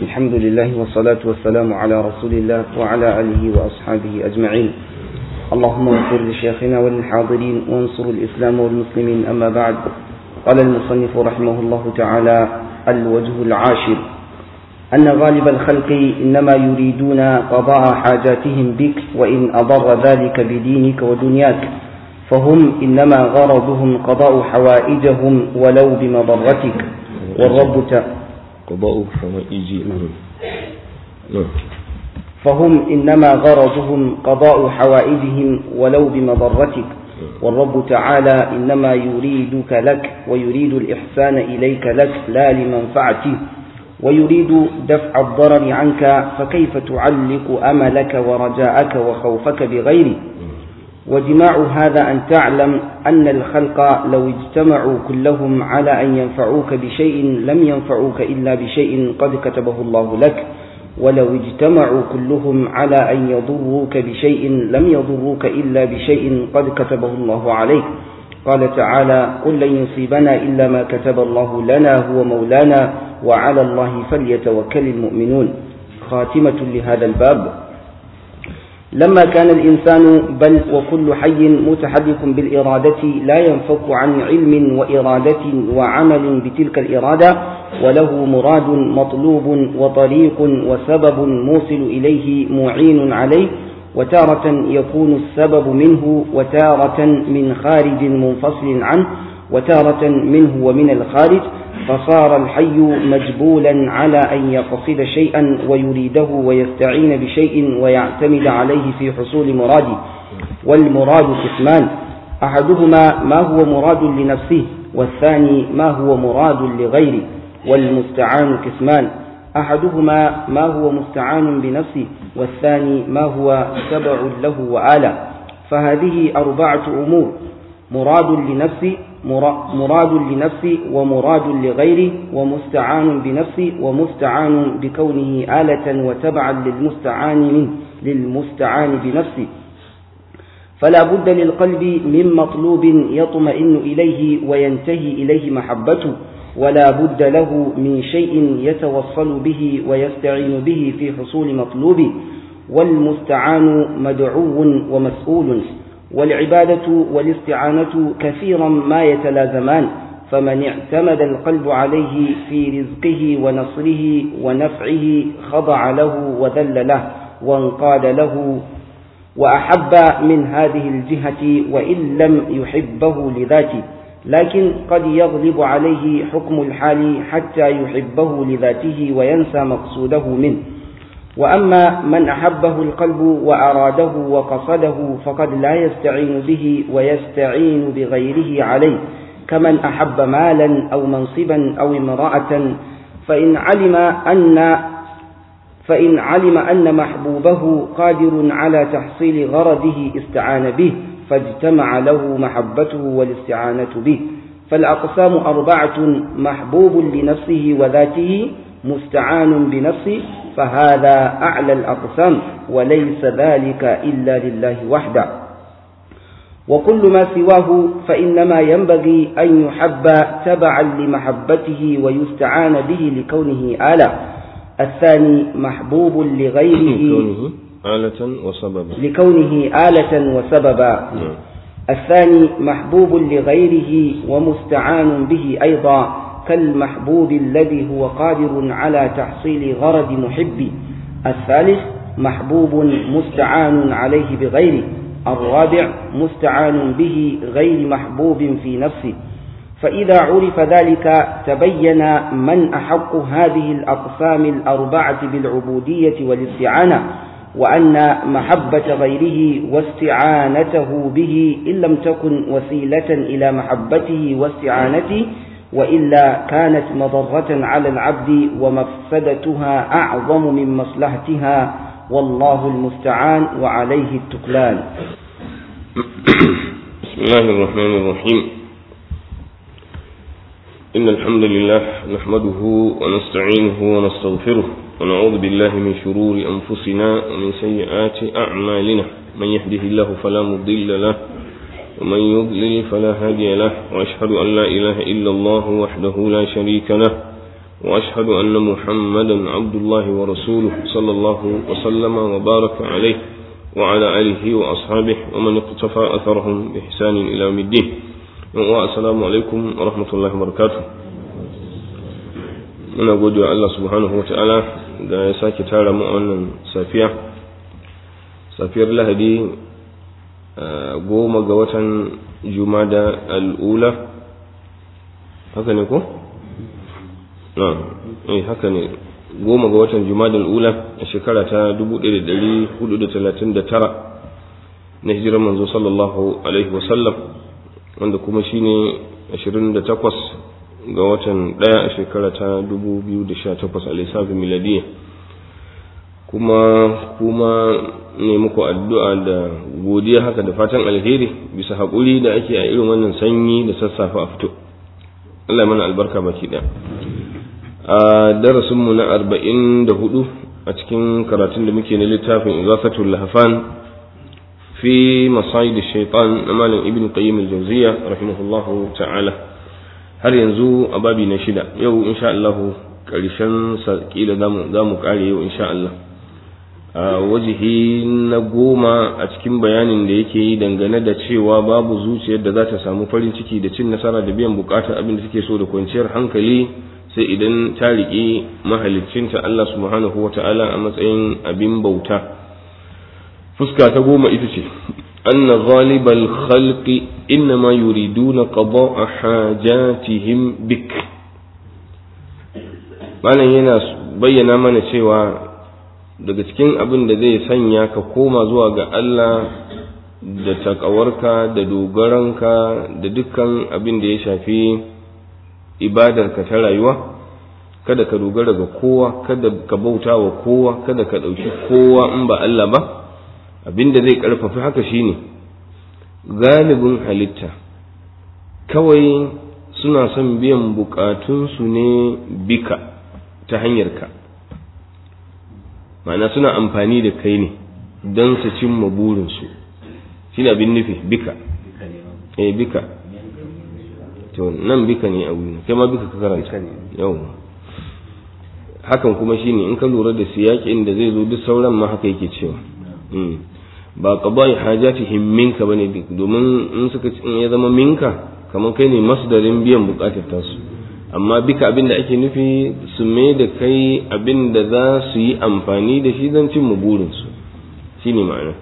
الحمد لله والصلاة والسلام على رسول الله وعلى آله وأصحابه أجمعين. اللهم اغفر لشيخنا وللحاضرين وانصر الإسلام والمسلمين. أما بعد، قال المصنف رحمه الله تعالى: الوجه العاشر أن غالب الخلق إنما يريدون قضاء حاجاتهم بك، وإن أضر ذلك بدينك ودنياك، فهم إنما غرضهم قضاء حوائجهم ولو بمضرتك، والرب قضاء حوائجهم فهم إنما غرضهم قضاء حوائجهم ولو بمضرتك، والرب تعالى إنما يريدك لك، ويريد الإحسان إليك لك لا لمنفعته، ويريد دفع الضرر عنك، فكيف تعلق أملك ورجاءك وخوفك بغيره؟ وجماع هذا أن تعلم أن الخلق لو اجتمعوا كلهم على أن ينفعوك بشيء لم ينفعوك إلا بشيء قد كتبه الله لك، ولو اجتمعوا كلهم على أن يضروك بشيء لم يضروك إلا بشيء قد كتبه الله عليك. قال تعالى: قل لن يصيبنا إلا ما كتب الله لنا هو مولانا وعلى الله فليتوكل المؤمنون. خاتمة لهذا الباب: لما كان الإنسان بل وكل حي متحرك بالإرادة لا ينفك عن علم وإرادة وعمل بتلك الإرادة، وله مراد مطلوب وطريق وسبب موصل إليه معين عليه، وتارة يكون السبب منه، وتارة من خارج منفصل عنه، وتارة منه ومن الخارج، فصار الحي مجبولا على أن يقصد شيئا ويريده ويستعين بشيء ويعتمد عليه في حصول مراده. والمراد قسمان: أحدهما ما هو مراد لنفسه، والثاني ما هو مراد لغيره. والمستعان قسمان: أحدهما ما هو مستعان بنفسه، والثاني ما هو تبع له وآلة. فهذه أربعة أمور: مراد لنفسه ومراد لغيره، ومستعان بنفسه، ومستعان بكونه آلة وتبعا للمستعان بنفسه. فلا بد للقلب من مطلوب يطمئن إليه وينتهي إليه محبته، ولا بد له من شيء يتوصل به ويستعين به في حصول مطلوبه. والمستعان مدعو ومسؤول. والعبادة والاستعانة كثيرا ما يتلازمان، فمن اعتمد القلب عليه في رزقه ونصره ونفعه خضع له وذل له وانقاد له وأحب من هذه الجهة، وإن لم يحبه لذاته، لكن قد يغلب عليه حكم الحال حتى يحبه لذاته وينسى مقصوده منه. وأما من أحبه القلب وأراده وقصده فقد لا يستعين به ويستعين بغيره عليه، كمن أحب مالا أو منصبا أو امرأة، فإن علم أن محبوبه قادر على تحصيل غرضه استعان به، فاجتمع له محبته والاستعانة به. فالأقسام أربعة: محبوب لنفسه وذاته، مستعان بنفسه، فهذا أعلى الأقسام، وليس ذلك إلا لله وحده. وكل ما سواه فإنما ينبغي أن يحب تبعا لمحبته ويستعان به لكونه آلة. الثاني محبوب لغيره لكونه آلة وسببا. الثاني محبوب لغيره ومستعان به أيضا، كالمحبوب الذي هو قادر على تحصيل غرض محبه. الثالث محبوب مستعان عليه بغيره. الرابع مستعان به غير محبوب في نفسه. فإذا عرف ذلك تبين من أحق هذه الأقسام الأربعة بالعبودية والاستعانة، وأن محبة غيره واستعانته به إن لم تكن وسيلة إلى محبته واستعانته، وإلا كانت مضرة على العبد ومفسدتها أعظم من مصلحتها، والله المستعان وعليه التكلان. بسم الله الرحمن الرحيم. إن الحمد لله نحمده ونستعينه ونستغفره، ونعوذ بالله من شرور أنفسنا ومن سيئات أعمالنا. من يهده الله فلا مضل له، ومن يضلل فلا هادي له، وأشهد أن لا إله إلا الله وحده لا شريك له، وأشهد أن محمدا عبد الله ورسوله صلى الله وسلم وبارك عليه وعلى آله وأصحابه ومن اقتفى أثرهم بإحسان إلى يوم الدين. والسلام عليكم ورحمة الله وبركاته. muna gode wa Allah subhanahu wa ta'ala da ya sake tara mu a wannan safiyar Lahadi 10 ga watan Jumada al-Ula, haka ne ko? haka ne, 10 ga watan Jumada al-Ula a shekara ta 1439 na hijirar manzo sallallahu alaihi wasallam, wanda kuma shine 28 ga watan 1 a shekara ta 2018 a lissafin miladiya. kuma ne muku addu'a da godiya haka da fatan alheri bisa haƙuri da ake a irin wannan sanyi da sassafe a fito. Allah mana albarka baki ɗaya. A darasinmu na 44 a cikin karatun da muke na littafin Igafatul Lahfan fi Masayid Shaitan na Malam Ibn Qayyim al-Jawziyya rahimahullahu ta'ala. Har yanzu a babi na 6, yau insha Allah ƙarshen sa kila zamu kare yau insha Allah. Wajihi na 10 a cikin bayanin da yake yi dangane da cewa babu zuciyar da za ta samu farin ciki da cin nasara da biyan bukatar abin da take so da kwanciyar hankali sai idan ta riƙe mahaliccinta Allah subhanahu wa ta'ala a matsayin abin bauta. Fuska ta 10 ita ce anna ghalibal khalqi innama yuriduna qada'a hajatihim bik. Malam yana bayyana mana cewa daga cikin abin da zai sanya ka koma zuwa ga Allah da takawarka da dogaranka da dukkan abin da ya shafi ibadarka ta rayuwa, kada ka dogara ga kowa, kada ka bauta wa kowa, kada ka ɗauki kowa in ba Allah ba. Abin da zai ƙarfafi haka shine galibin halitta kawai suna son biyan bukatunsu ne bika, ta hanyarka. Ma'ana suna amfani da kai ne don su cimma burinsu, shi ne abin nufi bika. Bika to nan bika ne a wuni, kai ma bika ka karanta yau. Hakan kuma shi ne in ka lura da siyaƙin da zai zo duk sauran ma haka yake cewa ba qada'i hajatihim minka bane, domin in ya zama minka kamar kai ne masdarin biyan bukatar tasu, amma bika abin da ake nufi su mai da kai abin da za su yi amfani da shi don cimma burinsu, shi ne ma'ana.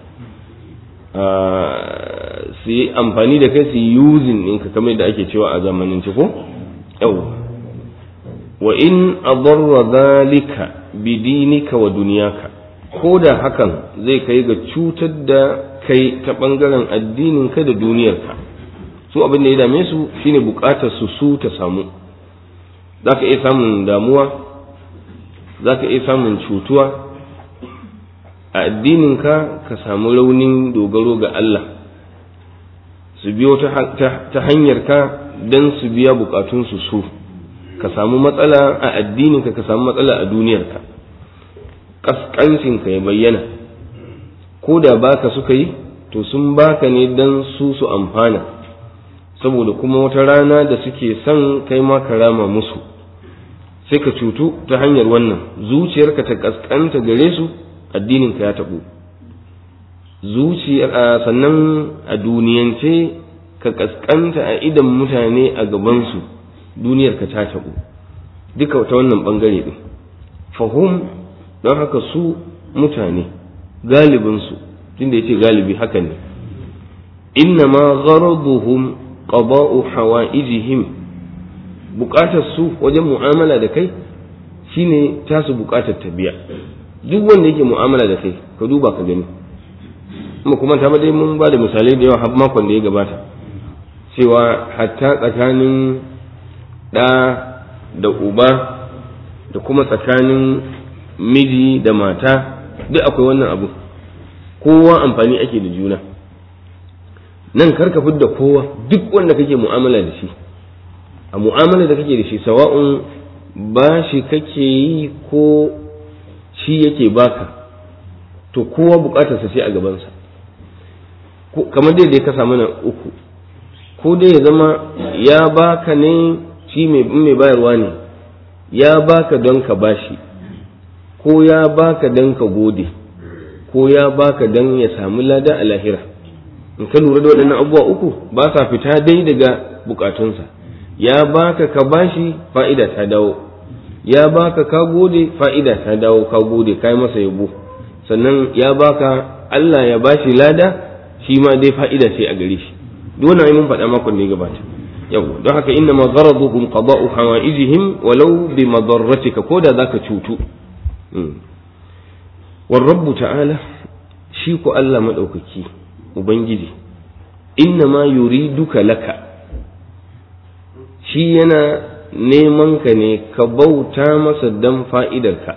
Su yi amfani da kai su yi using ɗinka kamar da ake cewa a zamanin ko yau. Wa in adarra zalika bidinika wa duniyaka, ko da hakan zai kai ga cutar da kai ta ɓangaren addininka da duniyarka. Su abin da ya dame su shine bukatar su ta samu. Za ka iya samun damuwa, za ka iya samun cutuwa a addininka, ka samu raunin dogaro ga Allah, su biyo ta hanyarka don su biya bukatunsu su, ka samu matsala a addininka, ka samu matsala a duniyarka, ƙasƙancinka ya bayyana. Ko da baka suka yi, to sun baka ne don su amfana, saboda kuma wata rana da suke son kai ma ka rama musu, sai ka cutu ta hanyar wannan. Zuciyarka ta kaskanta gare su, addininka ya tabu. Sannan a duniyance ka kaskanta a idan mutane a gabansu, duniyarka ta tabu. Duka ta wannan bangare din. Fahum, don haka su mutane galibinsu, tunda yace galibi haka ne, innama gharaduhum qada'u hawaijihim, bukatar su wajen mu'amala da kai shine tasu bukatar tabiya. Duk wanda yake mu'amala da kai ka duba ka gani, kuma ta dai mun ba da misalai da yawa har makon da ya gabata cewa hatta tsakanin ɗa da uba da kuma tsakanin miji da mata duk akwai wannan abu, kowa amfani ake da juna. Nan karka fidda kowa, duk wanda kake mu'amala da shi, a mu'amala da kake da shi, sawa'un ba shi kake yi ko shi yake baka, to kowa bukatarsa ce a gabansa. Kamar dai ka samu na uku, ko dai ya zama ya baka ne shi mai bayarwa ne, ya baka don ka bashi ko ya baka don ka gode ko ya baka don ya samu lada a lahira. in ka lura da waɗannan abubuwa uku ba sa fita dai daga bukatunsa. Ya baka ka bashi, fa'ida ta dawo. Ya baka ka gode, fa'ida ta dawo, ka gode kai masa yabo. Sannan ya baka Allah ya bashi lada, shi ma dai fa'ida ce a gare shi. Dole ai mun faɗa makon da ya gabata. Yau don haka inna ma gharaduhum qada'u hawaijihim walau bi madarratika, ko da zaka cutu. War rabbu ta'ala, shi ko Allah madaukaki ubangiji, inna ma yuriduka laka, shi yana neman ka ne ka bauta masa dan fa'idarka,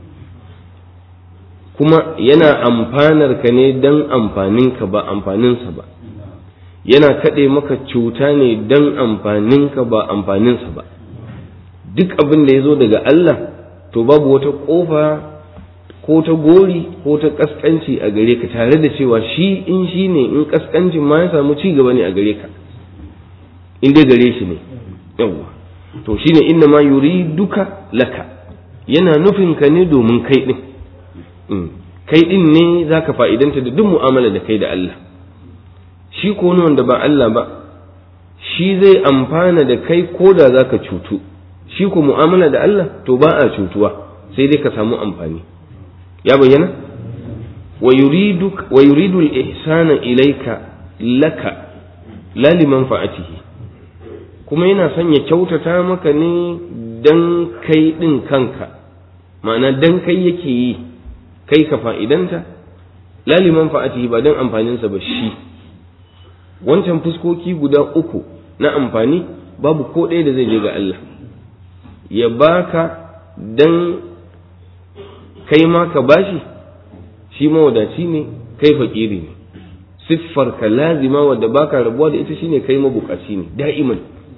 kuma yana amfanar ka ne dan amfaninka ba amfaninsa ba, yana kaɗe maka cuta ne dan amfaninka ba amfaninsa ba. Duk abin da ya zo daga Allah to babu wata ƙofa ko ta gori ko ta ƙasƙanci a gare ka, tare da cewa shi in shi ne, in ƙasƙancin ma ya samu ci gaba ne a gare ka, in dai gare shi ne. Yawwa, to shine inna ma yuriduka laka, yana nufin ka ne domin kai din. Kai din ne zaka fa'idanta da duk mu'amala da kai da Allah. Shi ko wanda ba Allah ba, shi zai amfana da kai ko da zaka cutu. Shi ko mu'amala da Allah to ba a cutuwa, sai dai ka samu amfani. Ya bayyana? Wa yuridu al-ihsana ilayka laka la liman fa'atihi, kuma yana son ya kyautata maka ne dan kai din kanka, ma'ana dan kai yake yi, kai ka fa'idanta, la liman fa'atihi, ba dan amfaninsa ba shi. Wancan fuskoki guda uku na amfani babu ko ɗaya da zai je ga Allah. Ya baka dan kai ma ka bashi, shi mawadaci ne, kai fakiri ne. Siffar ka lazima wadda baka rabuwa da ita shine kai mabukaci ne da'iman.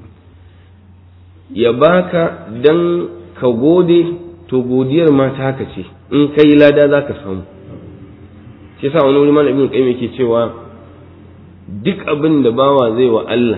Ya baka dan ka gode, to godiyar ma ta haka ce, in kai lada za ka samu. Shi yasa wani wuri malam Ibn Qayyim yake cewa duk abin da bawa zai wa Allah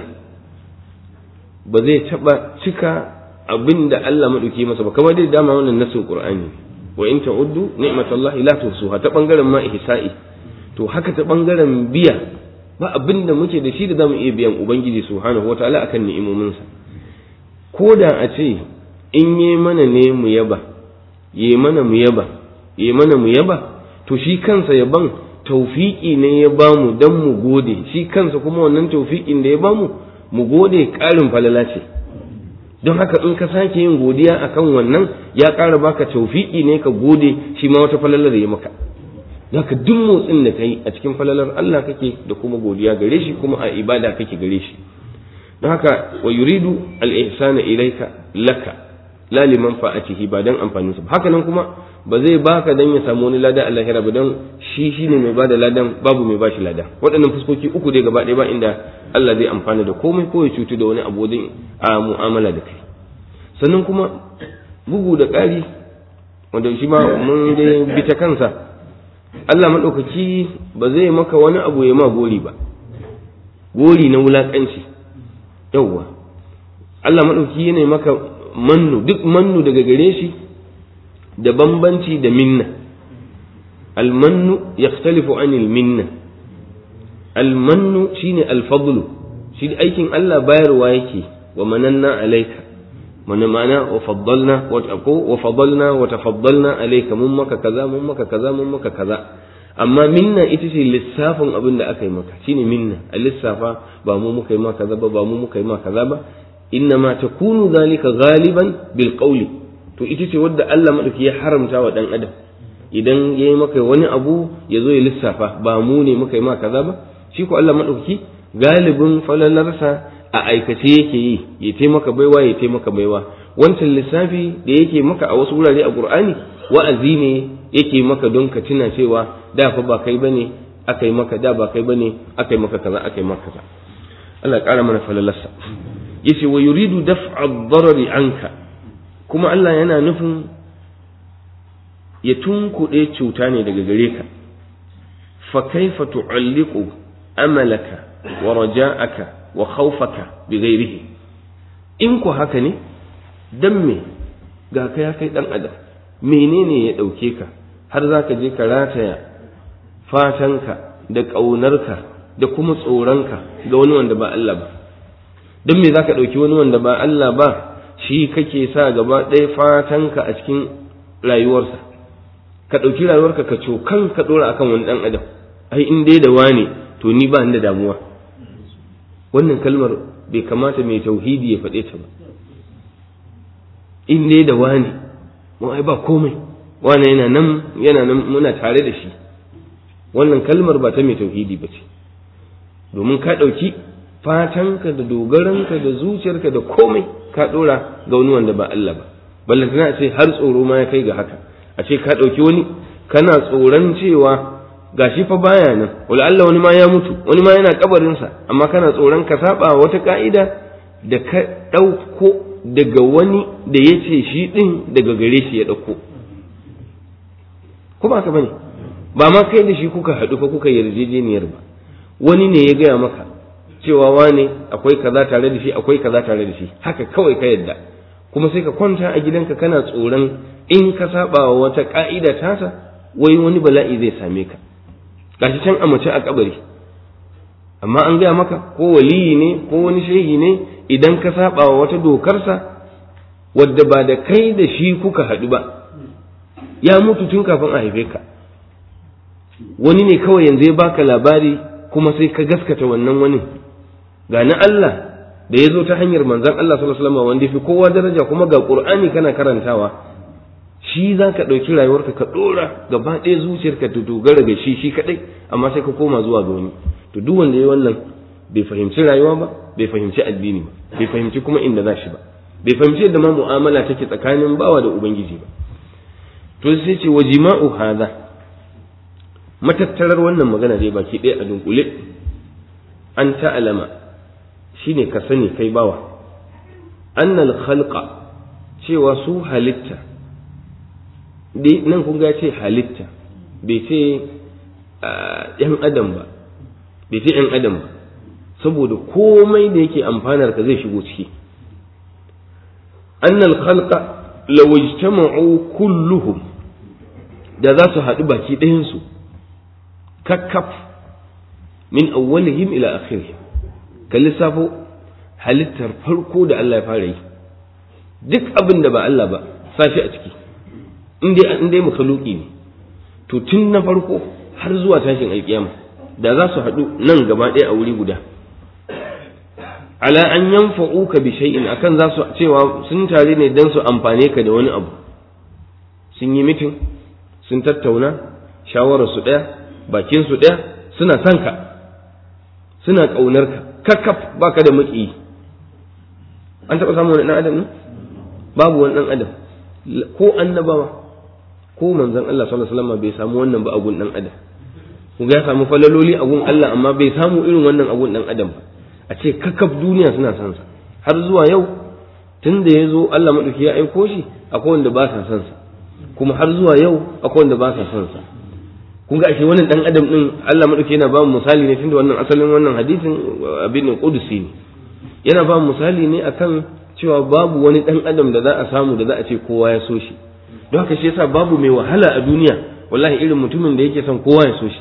ba zai taba cika abin da Allah madauki masa ba, kamar dai dama wannan nasin Qur'ani, wa in ta'uddu ni'matallahi la tuhsuha, ta bangaren ma ihsa'i, to haka ta bangaren biya ba abin da muke da shi da zamu iya biyan ubangiji subhanahu wataala akan ni'imominsa. Ko da a ce in yi mana ne mu yaba, yi mana mu yaba, yi mana mu yaba, to shi kansa yaban taufiki ne ya bamu dan mu gode, shi kansa kuma wannan taufikin da ya bamu mu gode ƙarin falala ce. Don haka in ka sake yin godiya akan wannan, ya ƙara baka taufiki ne ka gode, shi ma wata falalar ya maka. Haka duk motsin da kai a cikin falalar Allah kake da kuma godiya gare shi, kuma a ibada kake gare shi. Don haka wa yuridu al-ihsana ilayka laka la liman fa'atihi, ba dan amfanin sa. Haka nan kuma ba zai baka dan ya samu wani lada Allah ya ba, dan shi shine mai bada ladan, babu mai bashi lada. Waɗannan fuskoki uku dai gaba ɗaya ba inda Allah zai amfana da komai ko ya cutu da wani abu wajen a mu'amala da kai. Sannan kuma bugu da ƙari, wanda shi ma mun dai bi ta kansa, Allah maɗaukaki ba zai maka wani abu ya ma gori ba, gori na wulaƙanci. Yawwa, Allah maɗauki yana maka mannu, duk mannu daga gare shi da bambanci da minna. Almannu yakhtalifu anil minna. Almannu shine alfadlu, shi aikin Allah bayarwa yake, wa mananna alayka, ma'ana wa faddalna wa tafaddalna alayka, mun maka kaza mun maka kaza mun maka kaza. Amma minna ita ce lissafin abin da aka yi maka, shine minna, a lissafa ba mu muka yi maka kaza ba, ba mu muka yi maka kaza ba. Innama takunu zalika ghaliban bil qawli, to ita ce wadda Allah madauki ya haramta wa dan adam, idan yayi maka wani abu ya zo ya lissafa ba mu ne muka yi maka kaza ba. Shi ko Allah madauki galibin falalarsa a aikace yake yi, ya taimaka baiwa, ya taimaka baiwa. Wancan lissafi da yake maka a wasu wurare a Qur'ani wa'azi ne yake maka don ka tuna cewa da fa ba kai bane aka yi maka, da ba kai bane aka yi maka kaza, aka yi maka kaza. Allah ƙara mana falalarsa. Yace wa yuridu daf'a ad-darari anka, kuma Allah yana nufin ya tunkuɗe cuta ne daga gare ka. Fa kaifa tu'alliqu amalaka wa raja'aka wa khawfaka bi ghairihi, in ku haka ne dan me ga ka ya kai dan adam menene ya dauke ka har zaka je ka rataya fatanka da ƙaunarka da kuma tsoronka ga wani wanda ba Allah ba. Don me zaka dauki wani wanda ba Allah ba shi kake sa gaba ɗaya fatanka a cikin rayuwarsa, ka ɗauki rayuwarka ka cokan ka ɗora akan wani ɗan adam. Ai in dai da wane to ni ba ni da damuwa. Wannan kalmar bai kamata mai tauhidi ya faɗe ta ba. In dai da wane mu ai ba komai, wane yana nan muna tare da shi. Wannan kalmar ba ta mai tauhidi ba ce, domin ka ɗauki fatanka da dogaranka da zuciyarka da komai ka ɗora ga wani wanda ba Allah ba. Ballantana a ce har tsoro ma ya kai ga haka, a ce ka ɗauki wani kana tsoron cewa gashi fa baya nan, wala Allah wani ma ya mutu, wani ma yana kabarinsa, amma kana tsoron ka saba wata ka'ida da ka ɗauko daga wani da ya ce shi ɗin daga gare shi ya ɗauko. Ko ba ka bane? Ba ma kai da shi kuka haɗu fa kuka yarjejeniyar ba, wani ne ya gaya maka cewa wane akwai kaza tare da shi, akwai kaza tare da shi, haka kawai ka yadda, kuma sai ka kwanta a gidanka kana tsoron in ka saba wa wata ka'ida tasa wai wani bala'i zai same ka. Gashi can a mace a kabari, amma an gaya maka ko waliyi ne ko wani shehi ne idan ka saba wa wata dokarsa wadda ba da kai da shi kuka haɗu ba, ya mutu tun kafin a haife ka. Wani ne kawai yanzu ya baka labari kuma sai ka gaskata wannan wani. Ga na Allah da ya zo ta hanyar manzon Allah sallallahu alaihi wasallam wanda fi kowa daraja, kuma ga Qur'ani kana karantawa, shi za ka ɗauki rayuwarka ka ɗora gaba ɗaya zuciyarka ta dogara ga shi kaɗai, amma sai ka koma zuwa ga wani. To duk wanda ya wannan bai fahimci rayuwa ba, bai fahimci addini ba, bai fahimci kuma inda za shi ba, bai fahimci yadda ma mu'amala take tsakanin bawa da ubangiji ba. To sai ce wa jima'u hadha, matattarar wannan magana dai baki ɗaya a dunkule, an ta'alama shine ka sani kai bawa, annal khalqa cewa su halitta dai nan kun ga ce halitta, bai ce ‘yan adam ba, bai ce ‘yan adam ba, saboda komai da yake amfanar ka zai shigo ciki. Annal khalqa lawajtama'u kulluhum, da za su haɗu baki ɗayansu, kakkaf min awwalihim ila akhirihim, ka lissafo halittar farko da Allah ya fara yi, duk abin da ba Allah ba sashi a ciki. In dai makhluki ne, to tun na farko har zuwa tashin alkiyama da za su haɗu nan gaba ɗaya a wuri guda, ala an yanfa'uka bi shay'in, akan za su cewa sun tare ne dan su amfane ka da wani abu. Sun yi mitin, sun tattauna, shawarar su ɗaya, bakin su ɗaya, suna son ka, suna ƙaunar ka, kakkaf baka da maƙiyi. An taɓa samun wani ɗan adam ne? Babu wani ɗan adam, ko annabawa ko manzon Allah sallallahu alaihi wasallam bai samu wannan ba a gun dan adam. Kun ga ya samu falaloli a gun Allah, amma bai samu irin wannan a gun dan adam ba. A ce kakkaf duniya suna son sa, har zuwa yau tun da ya zo Allah madauki ya aiko shi, akwai wanda ba sa son sa, kuma har zuwa yau akwai wanda ba sa son sa. Kun ga ashe wannan dan adam din Allah madauki yana ba mu misali ne, tunda wannan asalin wannan hadisin abin qudusi ne, yana ba mu misali ne akan cewa babu wani dan adam da za a samu da za a ce kowa ya so shi. Don haka shi yasa babu mai wahala a duniya wallahi irin mutumin da yake son kowa ya so shi.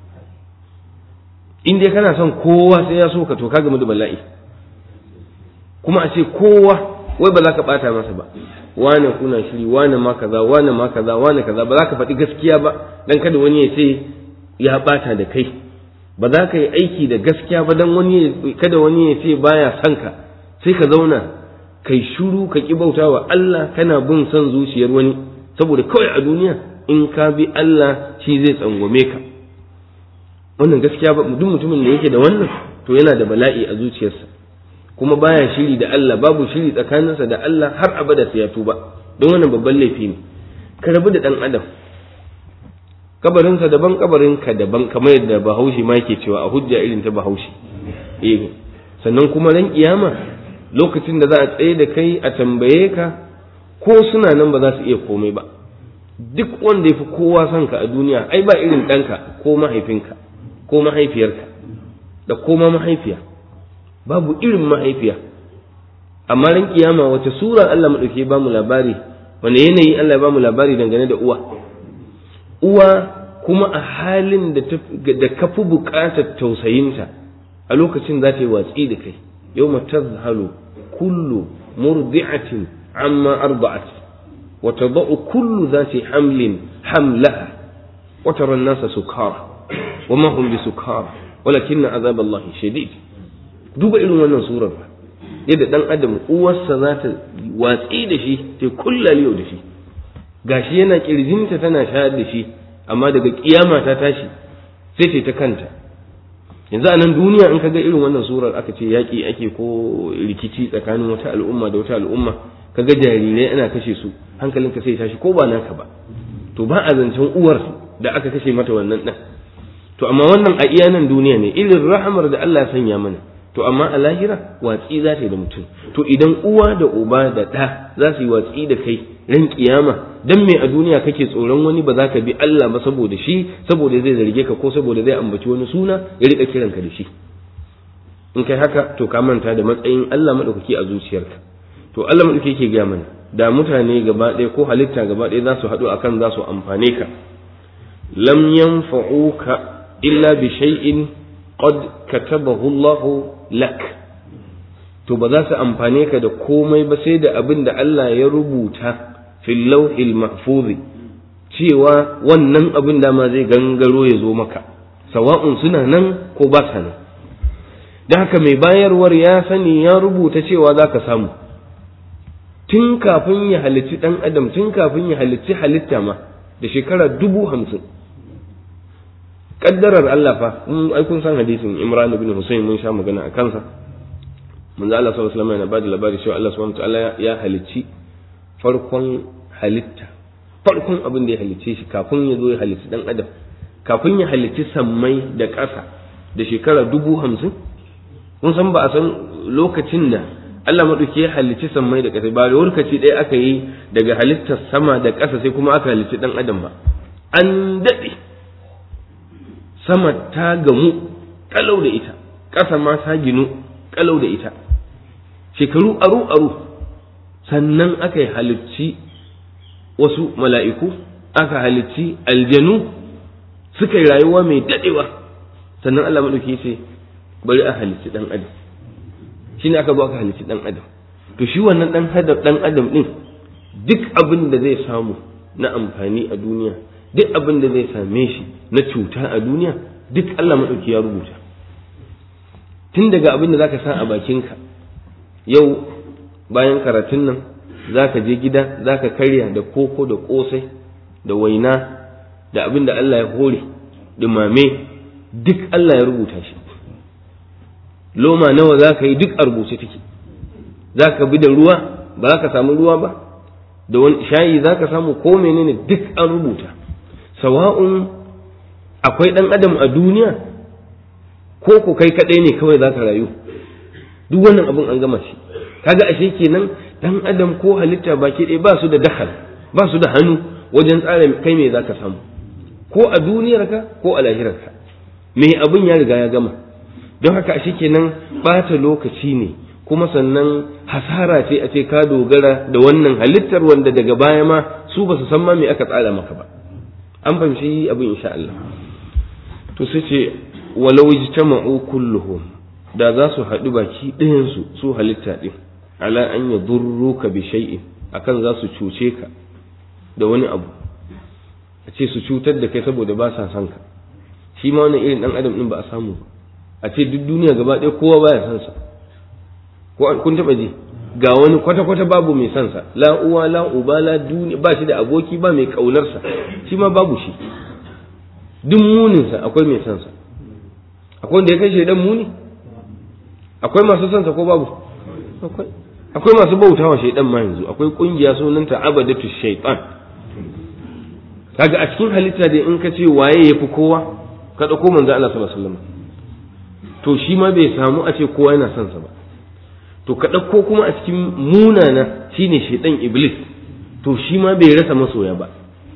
In dai kana son kowa sai ya so ka, to ka gamu da bala'i. Kuma a ce kowa wai ba za ka bata masa ba, wane kuna shiri, wane ma kaza, wane ma kaza, wane kaza, ba za ka faɗi gaskiya ba dan kada wani ya ce ya bata da kai. Ba za ka yi aiki da gaskiya ba dan kada wani ya ce baya son ka, sai ka zauna kai shuru ka ki bautawa Allah, kana bin son zuciyar wani, saboda kawai a duniya in ka bi Allah shi zai tsangwame ka. Wannan gaskiya ba, duk mutumin da yake da wannan to yana da bala'i a zuciyarsa, kuma baya shiri da Allah, babu shiri tsakaninsa da Allah har abada sai ya tuba. Don wannan babban laifi ne. Ka rabu da dan adam, kabarinsa daban kabarinka daban, kamar yadda Bahaushe ma yake cewa a hujja irin ta Bahaushe. Sannan kuma ran kiyama lokacin da za a tsaye da kai a tambaye ka, ko suna nan ba za su iya komai ba. Duk wanda ya fi kowa son ka a duniya ai ba irin ɗanka ko mahaifinka ko mahaifiyarka da koma mahaifiya, babu irin mahaifiya. Amma ran kiyama wace sura Allah madauke ba mu labari wanda yanayi Allah ya bamu labari dangane da uwa kuma a halin da ka fi buƙatar tausayinta a lokacin za ta yi watsi da kai yawma tazhalu kullu murdi'atin amma arda'at wa tad'u kullu dhati hamlin hamlaha wa tara an-nasa sukara wa ma hum bisukara walakin azab Allah shadid. duba irin wannan surar yadda dan adam uwarsa za ta watsi da shi ta kullaliyo da shi gashi yana kirjinta tana shayar da shi amma daga kiyama ta tashi sai ta kanta. yanzu a nan duniya in kaga irin wannan surar aka ce yaƙi ake ko rikici tsakanin wata al'umma da wata al'umma kaga jarirai ana kashe su hankalinka sai tashi ko ba naka ba, to ba a zancen uwar da aka kashe mata wannan ɗan. to amma wannan a iya nan duniya ne irin rahamar da Allah ya sanya mana, to amma a lahira watsi za ta yi da mutum. to idan uwa da uba da ɗa za su yi watsi da kai ran kiyama, dan me a duniya kake tsoron wani ba za ka bi Allah ba saboda shi, saboda zai zarge ka ko saboda zai ambaci wani suna ya rika kiranka da shi? in kai haka to ka manta da matsayin Allah madaukaki a zuciyarka. to Allah madaukaki yake ga mana da mutane gaba ɗaya ko halitta gaba ɗaya za su haɗu akan za su amfane ka, lam yanfa'uka illa bi shay'in qad katabahu Allah lak, to ba za su amfane ka da komai ba sai da abin da Allah ya rubuta fil lawhil mahfuz, cewa wannan abin da ma zai gangaro ya zo maka, sawa'un suna nan ko ba sa nan. da haka mai bayarwar ya sani ya rubuta cewa za ka samu tun kafin ya halicci ɗan adam, tun kafin ya halicci halitta ma da shekara 50,000. kaddarar Allah fa ai kun san hadisin Imran ibn Husayn mun sha magana a kansa. manzo Allah sallallahu alaihi wasallam yana bada labari cewa Allah subhanahu wataala ya halicci farkon halitta, farkon abin da ya halicce shi kafin ya zo ya halicci dan adam, kafin ya halicci sammai da ƙasa da shekara 50,000. mun san ba a san lokacin da Allah madauki ya halicci sammai da ƙasa ba, da lokaci ɗaya aka yi daga halittar sama da ƙasa sai kuma aka halicci dan adam ba. an daɗe, sama ta gamu kalau da ita, ƙasa ma ta ginu kalau da ita, shekaru aru sannan aka yi halicci wasu mala'iku, aka halicci aljanu, suka yi rayuwa mai daɗewa, sannan Allah maɗauki ce bari a halicci ɗan adam. shi ne aka zo aka halicci ɗan adam. to shi wannan ɗan adam ɗin duk abin da zai samu na amfani a duniya, duk abin da zai same shi na cuta a duniya, duk Allah maɗauki ya rubuta. tun daga abin da za ka sa a bakinka yau bayan karatun nan, za ka je gida za ka karya da koko da ƙosai da waina da abin da Allah ya hore dumame, duk Allah ya rubuta shi. loma nawa za ka yi duk a rubuce take. za ka bi da ruwa ba za ka samu ruwa ba, da wani shayi za ka samu ko menene duk an rubuta. sawa'un akwai ɗan adam a duniya ko ku kai kaɗai ne kawai za ka rayu, duk wannan abin an gama shi. kaga ashe kenan ɗan adam ko halitta baki ɗaya ba su da dakhal, ba su da hannu wajen tsara kai me za ka samu, ko a duniyarka ko a lahirarka. me abin ya riga ya gama. don haka ashe kenan ɓata lokaci ne, kuma sannan hasara ce a ce ka dogara da wannan halittar wanda daga baya ma su ba su san ma me aka tsara maka ba. an fahimci abin insha Allah. to sai ce walau ijtama'u kulluhum, da za su haɗu baki ɗayan su halitta ɗin, ala an yadurruka bi shay'in, akan za su cuce ka da wani abu, a ce su cutar da kai saboda ba sa son ka. shi ma wannan irin ɗan adam ɗin ba a samu ba, a ce duk duniya gaba ɗaya kowa baya son sa. ko kun taɓa ji ga wani kwata-kwata babu mai son sa, la uwa la uba la duniya, ba shi da aboki ba mai kaunar sa, shi ma babu shi. duk munin sa akwai mai son sa. akwai wanda ya kai shaidan muni? akwai masu son sa ko babu? akwai masu bautawa shaidan ma yanzu. akwai kungiya sunanta abadatu shaitan. kaga a cikin halitta da in ka ce waye yafi kowa, ka dauko manzo Allah sallallahu alaihi wasallam, to shi ma bai samu a ce kowa yana son sa ba. to ka dauko kuma a cikin munana shine shaitan iblis, to shi ma bai rasa masoya ba.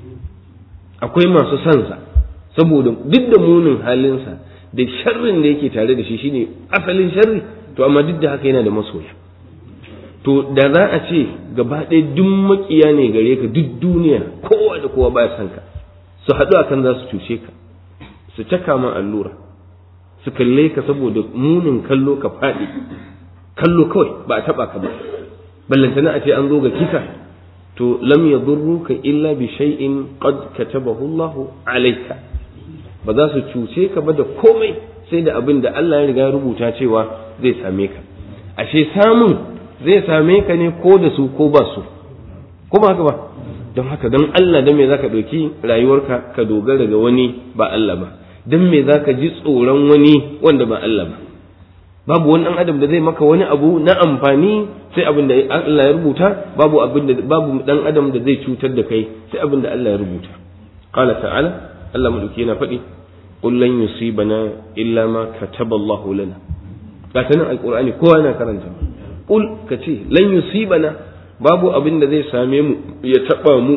akwai masu son sa saboda duk da munin halinsa da sharrin da yake tare da shi shine asalin sharri, to amma duk da haka yana da masoya. to da za a ce gaba ɗaya duk makiya ne gare ka duk duniya, kowa da kowa baya son ka, su haɗu akan za su cuce ka, su caka ma allura, su kalle ka saboda munin kallo ka faɗi, kallo kawai ba a taɓa ka ba, ballantana a ce an zo ga kisa, to lam yadurruka illa bi shay'in qad katabahu Allahu alayka, ba za su cuce ka ba da komai sai da abin da Allah ya riga rubuta cewa zai same ka. Ashe samun zai same ka ne ko da su ko ba su, ko ba haka ba? Don haka don Allah dan me zaka ɗauki rayuwarka ka dogara ga wani ba Allah ba, dan me zaka ji tsoron wani wanda ba Allah ba? Babu wani ɗan adam da zai maka wani abu na amfani sai abin da Allah ya rubuta, babu ɗan adam da zai cutar da kai sai abin da Allah ya rubuta. Qala ta'ala, Allah madauki yana faɗi, qul lan yusibana illa ma kataba Allahu lana. Ga ta nan alqur'ani kowa yana karanta. Qul kace lan yusibana, babu abin da zai same mu ya taba mu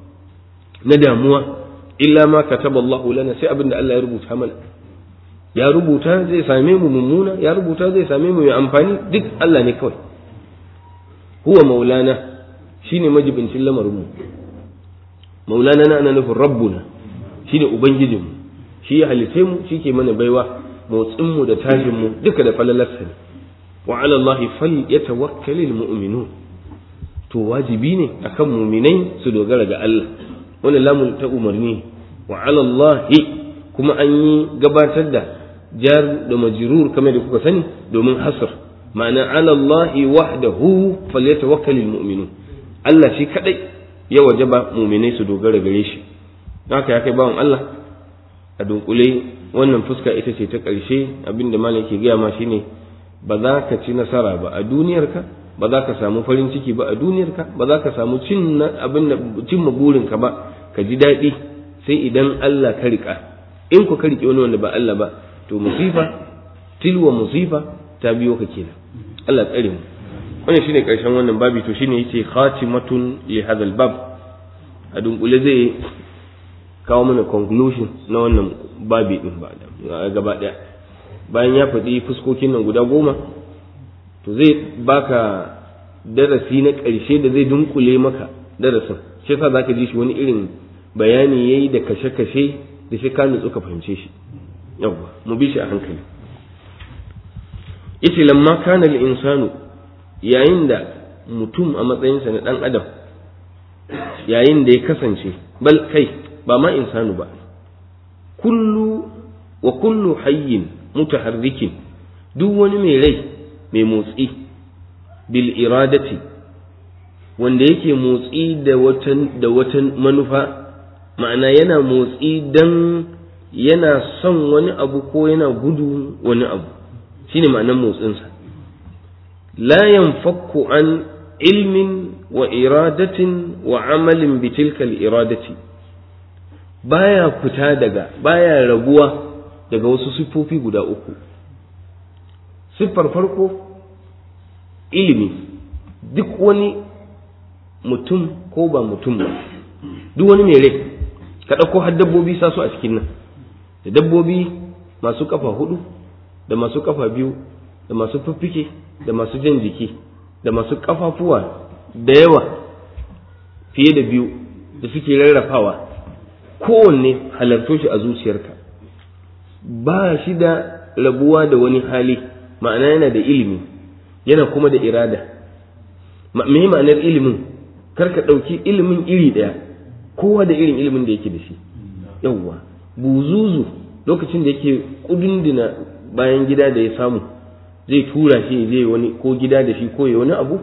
na damuwa illa ma kataba Allahu lana, sai abin da Allah ya rubuta mana. Ya rubuta zai same mu mummuna, ya rubuta zai same mu mai amfani, duk Allah ne kawai. Huwa maulana, shine majibincin lamarin mu. Maulana na ana nufin rabbuna, shine ubangijin mu, shi ya halice mu, shi ke mana baiwa, motsin mu da tashin mu duka da falalarsa ne. Wa ala Allah falyatawakkalul mu'minun, to wajibi ne akan mu'minai su dogara ga Allah. Wannan lamun ta umarni, wa ala Allah, kuma an yi gabatar da jar da majrur kamar da kuka sani domin hasr, ma'ana ala Allah wahdahu falyatawakkalul mu'minun. Allah shi kadai ya wajaba mu'minai su dogara gare shi. Haka ya kai bawan Allah, a dunkule wannan fuska ita ce ta ƙarshe. Abinda malam ke gaya ma shine ba za ka ci nasara ba a duniyarka, ba za ka samu farin ciki ba a duniyarka, ba za ka samu cin burinka ba, ka ji daɗi sai idan Allah ka riƙa. In ku ka riƙe wani wanda ba Allah ba, to musifa tilwa musifa ta biyo ka kenan. Allah tsare mu. Wannan shine ƙarshen wannan babi, to shine yace khatimatun li hadal bab. A dunkule zai kawo mana conclusion na wannan babi din ba gaba daya. Bayan ya faɗi fuskokin nan guda 10, to zai baka darasi na ƙarshe da zai dunkule maka darasin. Shi yasa zaka ji shi wani irin bayani yayi da kashe-kashe da shi ka nutsu ka fahimce shi. Yawwa, mu bi shi a hankali. Yace lamma kana al-insanu, yayin da mutum a matsayinsa na dan adam, yayin da ya kasance, bal kai ba ma insanu ba, kullu hayyin mutaharrikin, duk wani mai rai mai motsi, bil iradati, wanda yake motsi da wata manufa, ma'ana yana motsi dan yana son wani abu ko yana gudu wani abu, shine ma'anar motsinsa. La yanfakku an ilmin wa iradatin wa amalin bi tilka al-iradati, baya fita baya rabuwa daga wasu siffofi guda 3. Siffar farko ilimi. Duk wani mutum ko ba mutum ba, duk wani mai rai, ka ɗauko har dabbobi sa su a cikin nan, da dabbobi masu kafa 4, da masu kafa 2, da masu fiffike, da masu jan jiki, da masu kafafuwa da yawa fiye da 2 da suke rarrafawa, kowanne halarto shi a zuciyarka, ba shi da rabuwa da wani hali, ma'ana yana da ilimi, yana kuma da irada. Me ma'anar ilimin? Karka ɗauki ilimin iri ɗaya, kowa da irin ilimin da yake da shi. Yawwa, buzuzu lokacin da yake kudundina bayan gida da ya samu, zai tura shi zai wani ko gida da shi ko ya wani abu,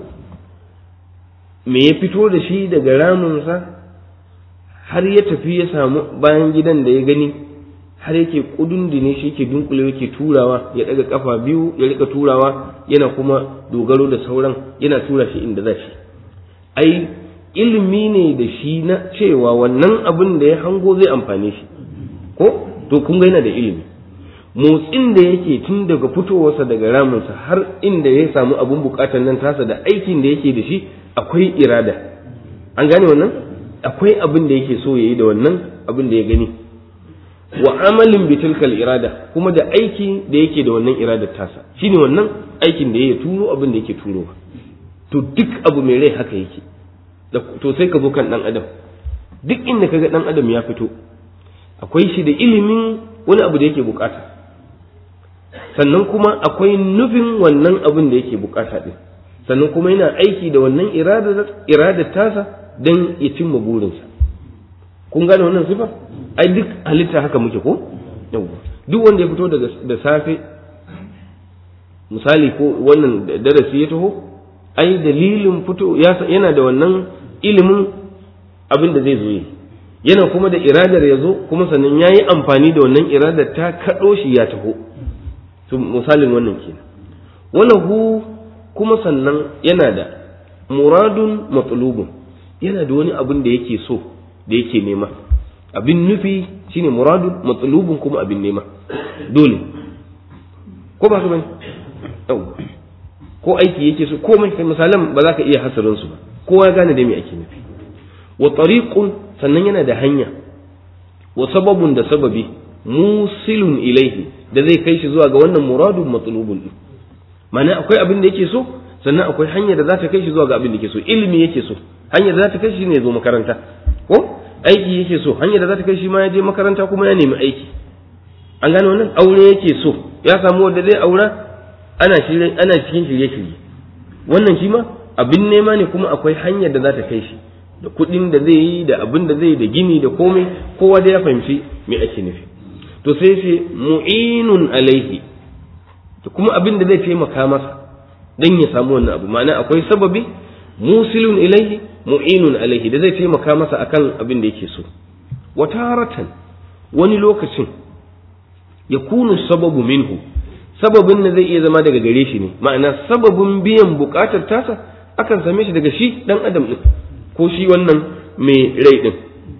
me ya fito da shi daga ramunsa har ya tafi ya samu bayan gidan da ya gani, har yake kudundine shi, yake dunkule, yake turawa, ya daga kafa 2 ya rika turawa, yana kuma dogaro da sauran, yana tura shi inda za shi. Ai ilimi ne da shi na cewa wannan abin da ya hango zai amfane shi, ko to kun ga yana da ilimi. Motsin da yake tun daga fitowarsa daga ramunsa har inda ya samu abin bukatar nan tasa da aikin da yake da shi, akwai irada. An gane wannan? Akwai abin da yake so yayi da wannan abin da ya gani. Wa amalin bitilkal irada, kuma da aiki da yake da wannan iradar tasa, shine wannan aikin da yake turo abin da yake turowa. to duk abu mai rai haka yake. To sai ka zo kan ɗan adam, duk inda kaga ɗan adam ya fito akwai shi da ilimin wani abu da yake bukata, sannan kuma akwai nufin wannan abin da yake bukata din, sannan kuma yana aiki da wannan iradar tasa don ya cimma burinsa. Kun gane wannan sifa? Ai duk halitta haka muke ko? Yawwa. Duk wanda ya fito da safe misali ko wannan darasi ya taho, ai dalilin fito yana da wannan ilimin abin da zai zo yi, yana kuma da iradar ya zo, kuma sannan ya yi amfani da wannan iradar ta kaɗo shi ya taho. To misalin wannan kenan. Walahu kuma sannan yana da muradun matsalubun, yana da wani abin da yake so da yake nema. Abin nufi shine muradun matsalubun, kuma abin nema dole ko ba su bane? Ko aiki yake so, komai kai misalan ba za ka iya hasarin su ba, kowa ya gane da me ake nufi. Wa tariqun sannan yana da hanya, wa sababun da sababi, musilun ilaihi da zai kai shi zuwa ga wannan muradun matsalubun din. Ma'ana akwai abin da yake so, sannan akwai hanya da za ta kai shi zuwa ga abin da yake so. Ilimi yake so, hanya da za ta kai shi ne ya zo makaranta, ko aiki yake so, hanya da za ta kai shi ma ya je makaranta kuma ya nemi aiki. An gane wannan? Aure yake so, ya samu wanda zai aura, ana cikin shirye-shirye. Wannan shi ma abin nema ne, kuma akwai hanyar da za ta kai shi, da kuɗin da zai yi, da abin da zai yi, da gini, da komai, kowa da ya fahimci me ake nufi. To sai ce mu'inun alaihi, da kuma abin da zai taimaka masa dan ya samu wannan abu. Ma'ana akwai sababi, musilun ilaihi, mu'inun alaihi, da zai taimaka masa akan abin da yake so. Wa taratan wani lokacin yakunu sababu minhu, sababin da zai iya zama daga gare shi ne, ma'ana sababin biyan bukatar tasa akan same shi daga shi dan adam din, ko shi wannan mai rai din.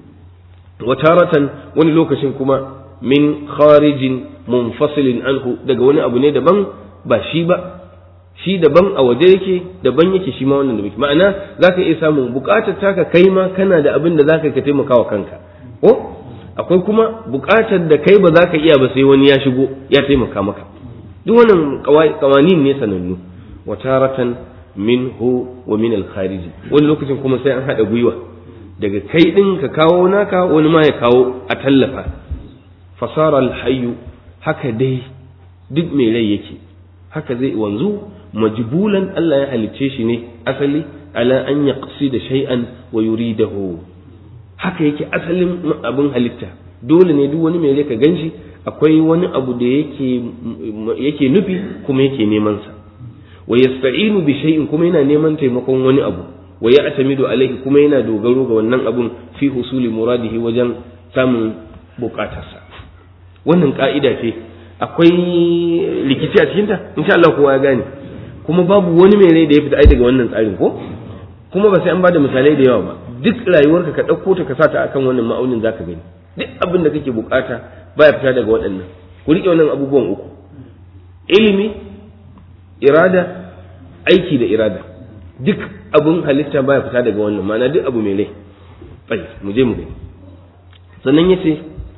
Wa taratan wani lokacin kuma min kharijin munfasilin anhu, daga wani abu ne daban ba shi ba, shi daban a waje yake, daban yake shi ma wannan da yake. Ma'ana zaka iya samun bukatar taka kai ma kana da abin da zaka ka taimaka wa kanka, ko akwai kuma bukatar da kai ba za ka iya ba sai wani ya shigo ya taimaka maka. Duk wannan kawanin ne sanannu. Wa taratan minhu wa min al-kharij, wani lokacin kuma sai an hada gwiwa, daga kai din ka kawo naka, wani ma ya kawo a tallafa. Fasara al-hayyu, haka dai duk mai rai yake, haka zai wanzu majbulan, Allah ya halicce shi ne asali ala an yaqsida shay'an wa yuridahu. Haka yake asalin abin halitta, dole ne duk wani mai rai ka ganshi akwai wani abu da yake nufi kuma yake neman sa. Wa yasta'inu bi shay'in, kuma yana neman taimakon wani abu. Wa ya'tamidu alaihi, kuma yana dogaro ga wannan abun fi husuli muradihi, wajen samun bukatarsa. Wannan ka'ida ce, akwai rikici a cikinta, insha Allah kowa ya gane, kuma babu wani mai rai da ya fita ai daga wannan tsarin, ko kuma ba sai an bada misalai da yawa ba. Duk rayuwarka ka ɗauko ta ka sa ta akan wannan ma'aunin zaka gani duk abin da kake bukata baya fita daga waɗannan. Ku riƙe wannan abubuwan uku: ilimi, irada, aiki da irada. Duk abin halitta baya fita daga wannan, ma'ana duk abu mai rai. Bai, mu je mu gani. Sannan yace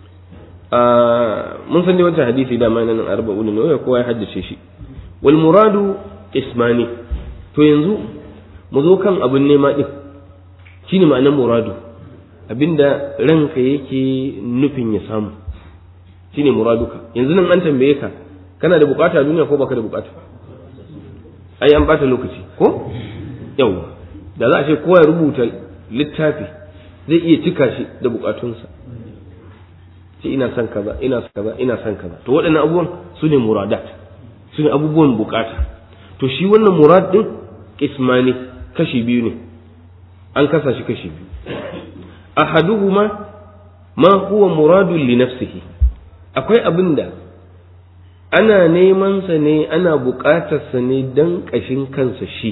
mun san dai wancan hadisi da ma nan 40 ne, kowa ya haddace shi. Wal muradu ismani. To yanzu mu zo kan abin nema din, shine ma'anar muradu, abinda ranka yake nufin ya samu, shine muraduka. Yanzu nan an tambaye ka, kana da bukata a duniya ko baka da bukata? Ai an bata lokaci, ko yau da za a ce kowa ya rubuta littafi zai iya cika shi da bukatunsa, ce ina son kaza, ina son kaza, ina son kaza. To waɗannan abubuwan su ne muradat, su ne abubuwan bukata. To shi wannan murad din ismani, kashi biyu ne, an kasa shi kashi biyu. Ahaduhuma ma huwa muradun li nafsihi, akwai abinda ana neman sa ne, ana buƙatar sa ne dan kashin kansa shi.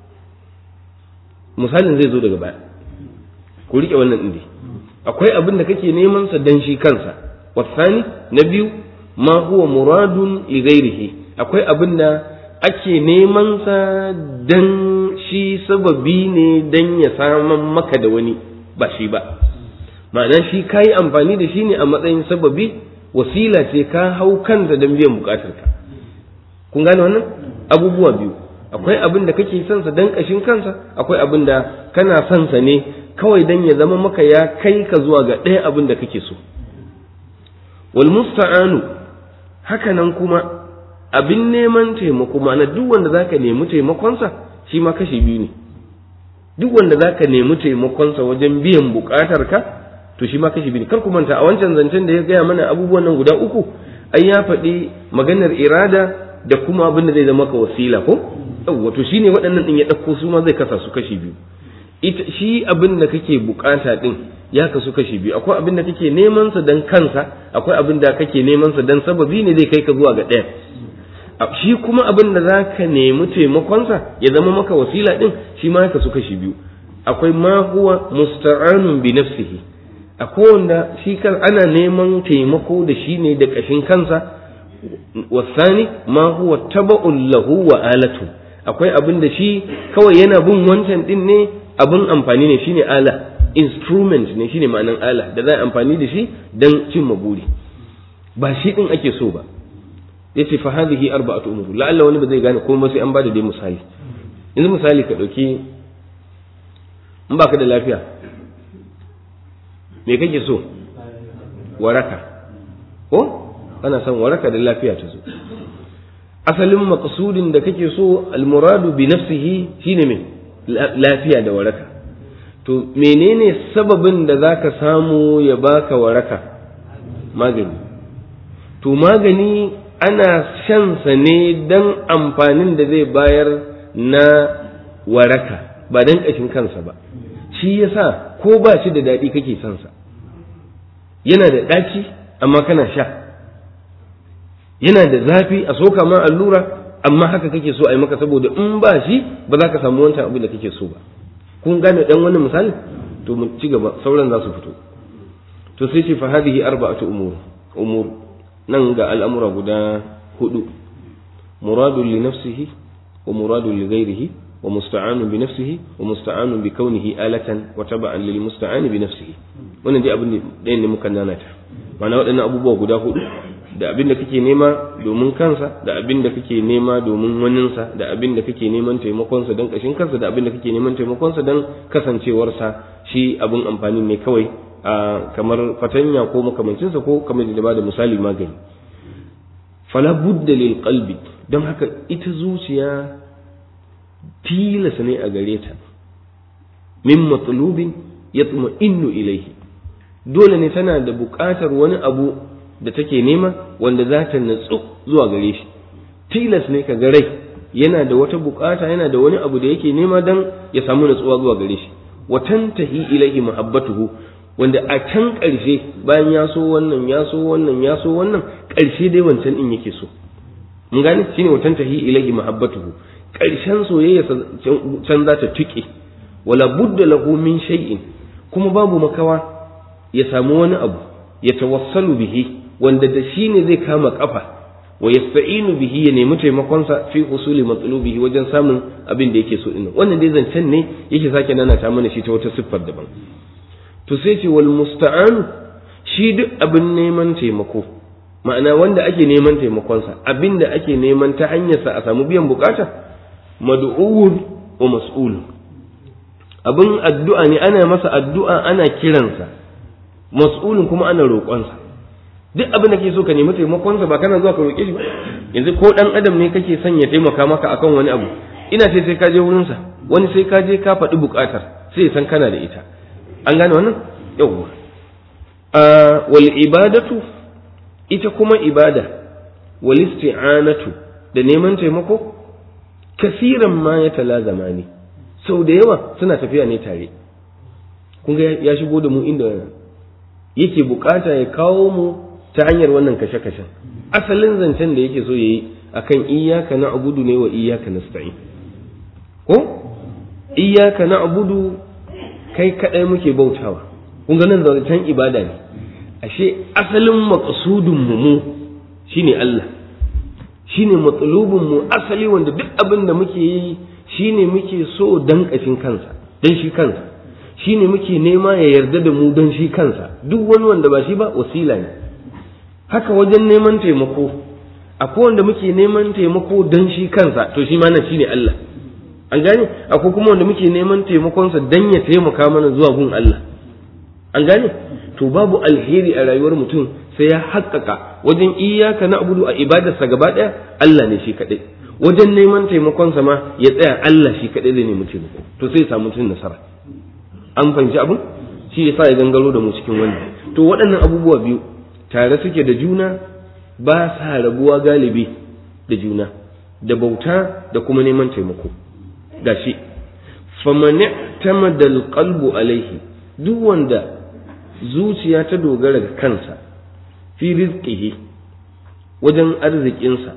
Misalin zai zo daga baya, ku rike wannan din. Akwai abin da kake neman sa dan shi kansa. Wasani, na biyu, ma huwa muradun li ghairihi, akwai abin da ake neman sa dan shi sababi ne, dan ya saman maka da wani ba shi ba. Ma'ana shi ka yi amfani da shi ne a matsayin sababi, wasila ce ka hau kanta don biyan bukatarka. Kun gane wannan abubuwa biyu? akwai abin da kake son sa dan kashin kansa, akwai abin da kana son sa ne kawai dan ya zama maka ya kai ka zuwa ga ɗaya abin da kake so. Wal musta'anu, haka nan kuma abin neman taimako, ma'ana duk wanda zaka nemi taimakonsa shi ma kashi biyu ne. Duk wanda zaka nemi taimakonsa wajen biyan bukatarka to shi ma kashi biyu ne. Kar ku manta a wancan zancen da ya gaya mana abubuwan nan guda uku, ai ya faɗi maganar irada da kuma abin da zai zama ka wasila ko? Yawwa, to shine waɗannan din ya ɗauko su ma zai kasa su kashi biyu. Shi abin da kake bukata din ya kasu kashi biyu. Akwai abin da kake neman sa dan kansa, akwai abin da kake neman sa dan sababi ne zai kai ka zuwa ga ɗaya. Shi kuma abin da za ka nemi taimakonsa ya zama maka wasila din shi ma ya kasu kashi biyu. Akwai ma huwa musta'anun bi nafsihi, akwai wanda shi kan ana neman taimako da shi ne da kashin kansa. Wasani ma huwa taba'un lahu wa alatu, akwai abin da shi kawai yana bin wancan din ne, abin amfani ne, shine ala, instrument ne, shine ma'anan ala da za a amfani da shi dan cimma buri, ba shi din ake so ba. Yace fa hadhihi arba'atu umur, la'alla wani ba zai gane komai sai an bada dai misali. Yanzu misali ka dauki, in baka da lafiya me kake so? Waraka ko ana son waraka da lafiya ta zo. Asalin maqsudin da kake so, almuradu bi nafsihi shine me? Lafiya da waraka. To menene sababin da zaka samu ya baka waraka? Magani. To magani ana shansa ne dan amfanin da zai bayar na waraka, ba dan kashin kansa ba. Shi yasa ko ba shi da daɗi kake son sa. Yana da ɗaci amma kana sha, yana da zafi a soka ma allura amma haka kake so a yi maka, saboda in ba shi ba za ka samu wancan abin da kake so ba. Kun gane dan wani misali? To mu ci gaba, sauran za su fito. To sai ce fa hadhihi arba'atu umur nan ga al'amura guda hudu: muradun li nafsihi wa muradun li ghairihi wa musta'anun bi nafsihi wa musta'anun bi kaunihi alatan wa taba'an lil musta'ani bi nafsihi. Wannan dai abin da ne muka nanata, ma'ana waɗannan abubuwa guda hudu, da abin da kake nema domin kansa, da abin da kake nema domin waninsa, da abin da kake neman taimakonsa don kashin kansa, da abin da kake neman taimakonsa don kasancewarsa shi abin amfani ne kawai, kamar fatanya ko makamancinsa, ko kamar da ba da misali magani. Fala budda lil qalbi, don haka ita zuciya tilasa ne a gare ta, min matlubin yatma'innu ilayhi, dole ne tana da buƙatar wani abu da take nema wanda za ta natsu zuwa gare shi. Tilas ne ka ga rai yana da wata bukata, yana da wani abu da yake nema dan ya samu natsuwa zuwa gare shi. Wa tantahi ilaihi mahabbatuhu, wanda a can ƙarshe bayan ya so wannan ya so wannan ya so wannan, ƙarshe dai wancan din yake so. Mun gane shine wa tantahi ilaihi mahabbatuhu, ƙarshen soyayya can za ta tuƙe. Wala budda lahu min shay'in, kuma babu makawa ya samu wani abu ya tawassalu bihi, wanda da shi ne zai kama kafa, wa yasta'inu bihi, ya nemi taimakonsa fi husuli matlubihi, wajen samun abin da yake so din. Wannan dai zancen ne yake sake nana ta mana shi ta wata siffar daban. To sai ce wal musta'an, shi duk abin neman taimako, ma'ana wanda ake neman taimakonsa, abin da ake neman ta hanyarsa a samu biyan bukata, mad'uun wa mas'ul, abin addu'a ne, ana masa addu'a, ana kiransa, mas'ulun kuma ana roƙonsa. Duk abin da kake so ka nemi taimakonsa, ba kana zuwa ka roƙe shi ba. Yanzu ko dan adam ne kake son ya taimaka maka akan wani abu, ina ce sai ka je wurinsa, wani sai ka je ka faɗi buƙatar, sai ya san kana da ita. An gane wannan? Yawwa. Wal ibadatu, ita kuma ibada, wal isti'anatu, da neman taimako, kasiran ma ya talazama ne, sau da yawa suna tafiya ne tare. Kun ga ya shigo da mu inda yake bukata ya kawo mu ta hanyar wannan kashe-kashen. Asalin zancen da yake so yayi akan iyyaka na'budu ne wa iyyaka nasta'in. Ko iyyaka na'budu, kai kadai muke bautawa. Kun ga nan zancen ibada ne. Ashe asalin maqsudun mu shine Allah, shine matlubun mu asali, wanda duk abin da muke yi shine muke so dan kashin kansa, dan shi kansa, shine muke nema ya yarda da mu dan shi kansa. Duk wani wanda ba shi ba wasila ne. Haka wajen neman taimako, akwai wanda muke neman taimako don shi kansa, to shi ma nan shine Allah. An gane? Akwai kuma wanda muke neman taimakonsa don ya taimaka mana zuwa gun Allah. An gane? To babu alheri a rayuwar mutum sai ya haƙƙaƙa wajen iyaka na abudu a ibadarsa gaba ɗaya Allah ne shi kaɗai. Wajen neman taimakonsa ma ya tsaya Allah shi kaɗai zai nemi taimako. To sai ya samu cin nasara. An fahimci abin? Shi ya sa ya gangaro da mu cikin wannan. To waɗannan abubuwa biyu tare suke da juna, ba sa rabuwa galibi da juna, da bauta da kuma neman taimako. Gashi faman i'tamada alqalbu alaihi, duk wanda zuciya ta dogara ga kansa, fi rizqihi, wajen arzikinsa,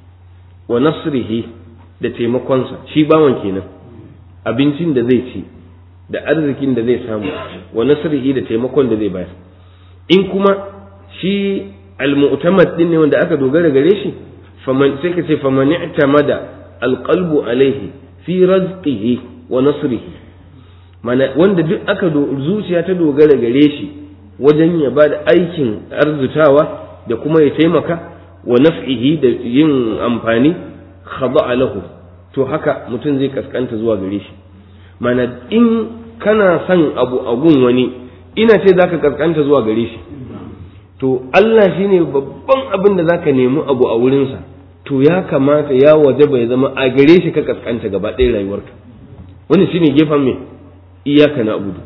wa nasrihi, da taimakonsa, shi bawan kenan, abincin da zai ci da arzikin da zai samu, wa nasrihi, da taimakon da zai bayar. In kuma shi al-mu'tamad din ne wanda aka dogara gare shi, faman sai ka ce faman i'tamada alqalbu alaihi fi rizqihi wa nasrihi, mana wanda duk aka zuciya ta dogara gare shi wajen ya bada aikin arzutawa da kuma ya taimaka, wa naf'ihi, da yin amfani, khada'a lahu, to haka mutum zai kaskanta zuwa gare shi. Mana in kana son abu a gun wani, ina ce zaka kaskanta zuwa gare shi, to Allah shine babban abin da zaka nemi abu a wurinsa, to ya kamata ya wajaba ya zama a gare shi ka kaskanta gaba ɗaya rayuwarka. Wannan shine gefen me iyaka na abudu.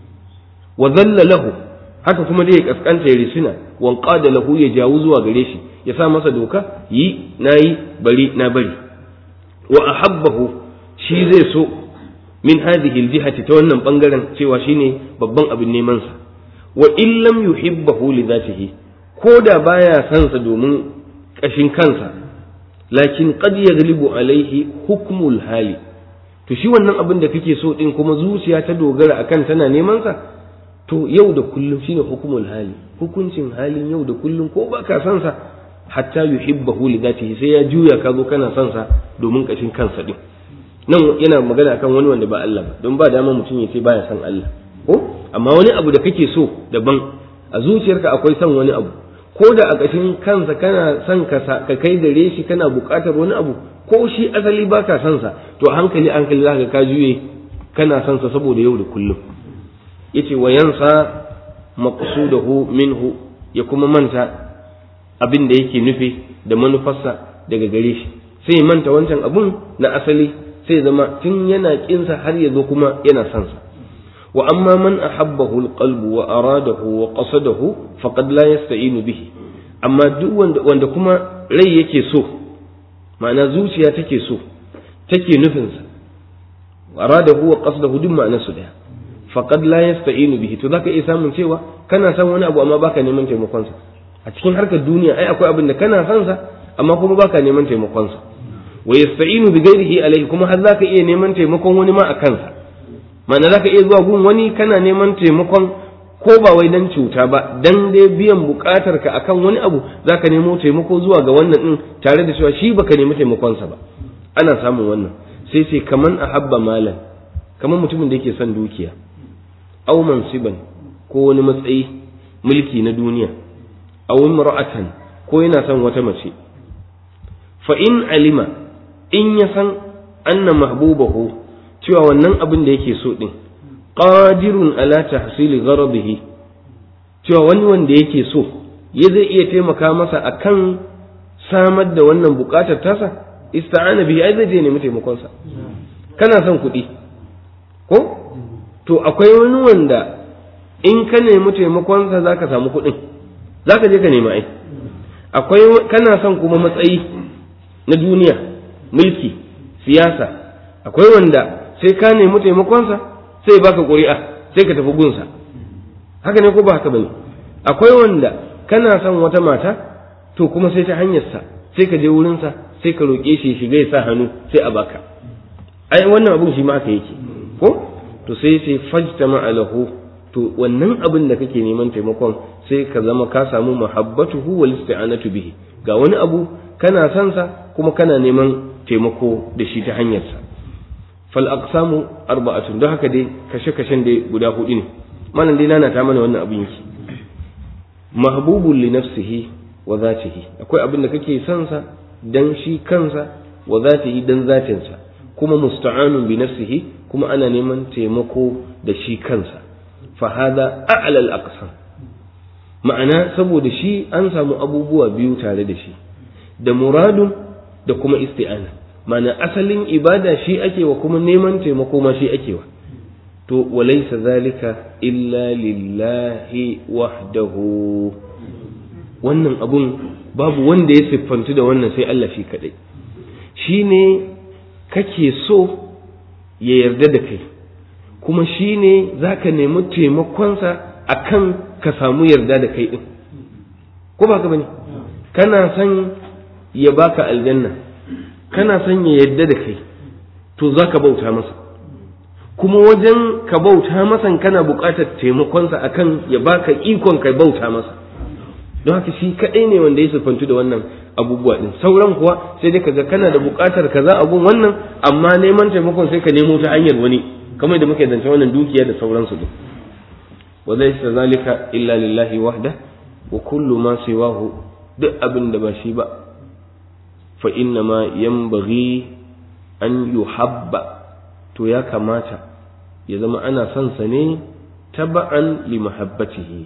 Wa dhalla lahu, haka kuma dai ya kaskanta ya risina, wa qada lahu, ya jawo zuwa gare shi, ya sa masa doka, yi nayi, bari na bari. Wa ahabbahu, shi zai so min hadhihi aljihati, ta wannan bangaren cewa shine babban abin neman sa. Wa in lam yuhibbahu li dhatihi, ko da baya san sa domin kashin kansa, lakin qad yaghlibu alaihi hukmul hali, to shi wannan abin da kake so din kuma zuciya ta dogara akan tana neman sa, to yau da kullum shine hukmul hali, hukuncin halin yau da kullum, ko baka san sa, hatta yuhibbahu li dhatihi, sai ya juya ka zo kana san sa domin kashin kansa din. Nan yana magana akan wani wanda ba Allah ba, don ba dama mutum ya ce baya san Allah, ko amma wani abu da kake so daban, a zuciyarka akwai son wani abu, ko da a ƙashin kansa kana son ka kai gare shi, kana buƙatar wani abu, ko shi asali ba ka son sa, to hankali za ka juye kana son sa saboda yau da kullum. Yace wa yansa maqsudahu minhu, ya kuma manta abin da yake nufi da manufarsa daga gare shi, sai manta wancan abun na asali, sai zama tun yana kinsa har ya zo kuma yana son sa. Wa amma man ahabbahu alqalbu wa aradahu wa qasadahu faqad la yasta'inu bihi, amma duk wanda kuma rai yake so, ma'ana zuciya take so, take nufin sa, wa aradahu wa qasadahu duk ma'anar su daya, faqad la yasta'inu bihi, to zaka iya samun cewa kana son wani abu amma baka neman taimakon sa. A cikin harkar duniya ai akwai abin da kana son sa amma kuma baka neman taimakon sa. Wa yasta'inu bi ghairihi alayhi, kuma har zaka iya neman taimakon wani ma a kansa. Ma'ana za ka iya zuwa gun wani kana neman taimakon, ko ba wai dan cuta ba, dan dai biyan bukatar ka akan wani abu, za ka nemo taimako zuwa ga wannan din, tare da cewa shi baka nemi taimakonsa ba. Ana samun wannan. Sai sai kaman ahabba malan, kaman mutumin da yake son dukiya, aw mansiban, ko wani matsayi, mulki na duniya, aw imra'atan, ko yana son wata mace. Fa in alima, in ya san anna mahbubahu, cewa wannan abin da yake so din qadirun ala tahsili gharadihi, cewa wani wanda yake so ya zai iya taimaka masa akan samar da wannan bukatar tasa, ista'ana bihi, ai zai je nemi taimakon sa. Kana son kuɗi ko, to akwai wani wanda in ka nemi taimakon sa zaka samu kuɗin, zaka je ka nemi ai. Akwai kana son kuma matsayi na duniya, mulki, siyasa, akwai wanda sai ka nemi taimakonsa sai baka ƙuri'a sai ka tafi gunsa. Haka ne ko ba haka bane? Akwai wanda kana son wata mata, to kuma sai ta hanyarsa sai ka je wurinsa sai ka roƙe shi shiga ya sa hannu sai a baka. Ai wannan abun shi ma haka yake ko? To sai fajtama alahu, to wannan abin da kake neman taimakon sai ka zama ka samu mahabbatuhu wal isti'anatu bihi, ga wani abu kana son sa kuma kana neman taimako da shi ta hanyarsa. Fal aqsamu arba'atun, don haka dai kashe-kashen dai guda hudu ne. Malam dai nana ta mana wannan abin yake. Mahbubun li nafsihi wa zatihi, akwai abin da kake son sa dan shi kansa, wa zatihi dan zatinsa, kuma musta'anun bi nafsihi, kuma ana neman taimako da shi kansa. fa hada a'la al-aqsam, ma'ana saboda shi an samu abubuwa biyu tare da shi, da muradun da kuma isti'ana, ma'ana asalin ibada shi ake wa, kuma neman taimako ma shi ake wa. to walaysa zalika illa lillahi wahdahu, wannan abun babu wanda ya siffantu da wannan sai Allah shi kadai. shine kake so ya yarda da kai, kuma shine zaka nemi taimakonsa akan ka samu yarda da kai din, ko ba ka bane? kana son ya baka aljanna, kana son ya yarda da kai, to zaka bauta masa, kuma wajen ka bauta masa kana buƙatar taimakonsa akan ya baka ikon ka bauta masa. don haka shi kadai ne wanda ya sifantu da wannan abubuwa din. sauran kuwa sai dai kaga kana da buƙatar kaza abun wannan, amma neman taimakon sai ka nemo ta hanyar wani, kamar da muke zance wannan dukiya da sauransu din. wa laysa zalika illa lillahi wahda wa kullu ma siwahu, duk abin da ba shi ba, fa inna ma yanbaghi an yuhabba, to ya kamata ya zama ana son sa ne taba'an li mahabbatihi,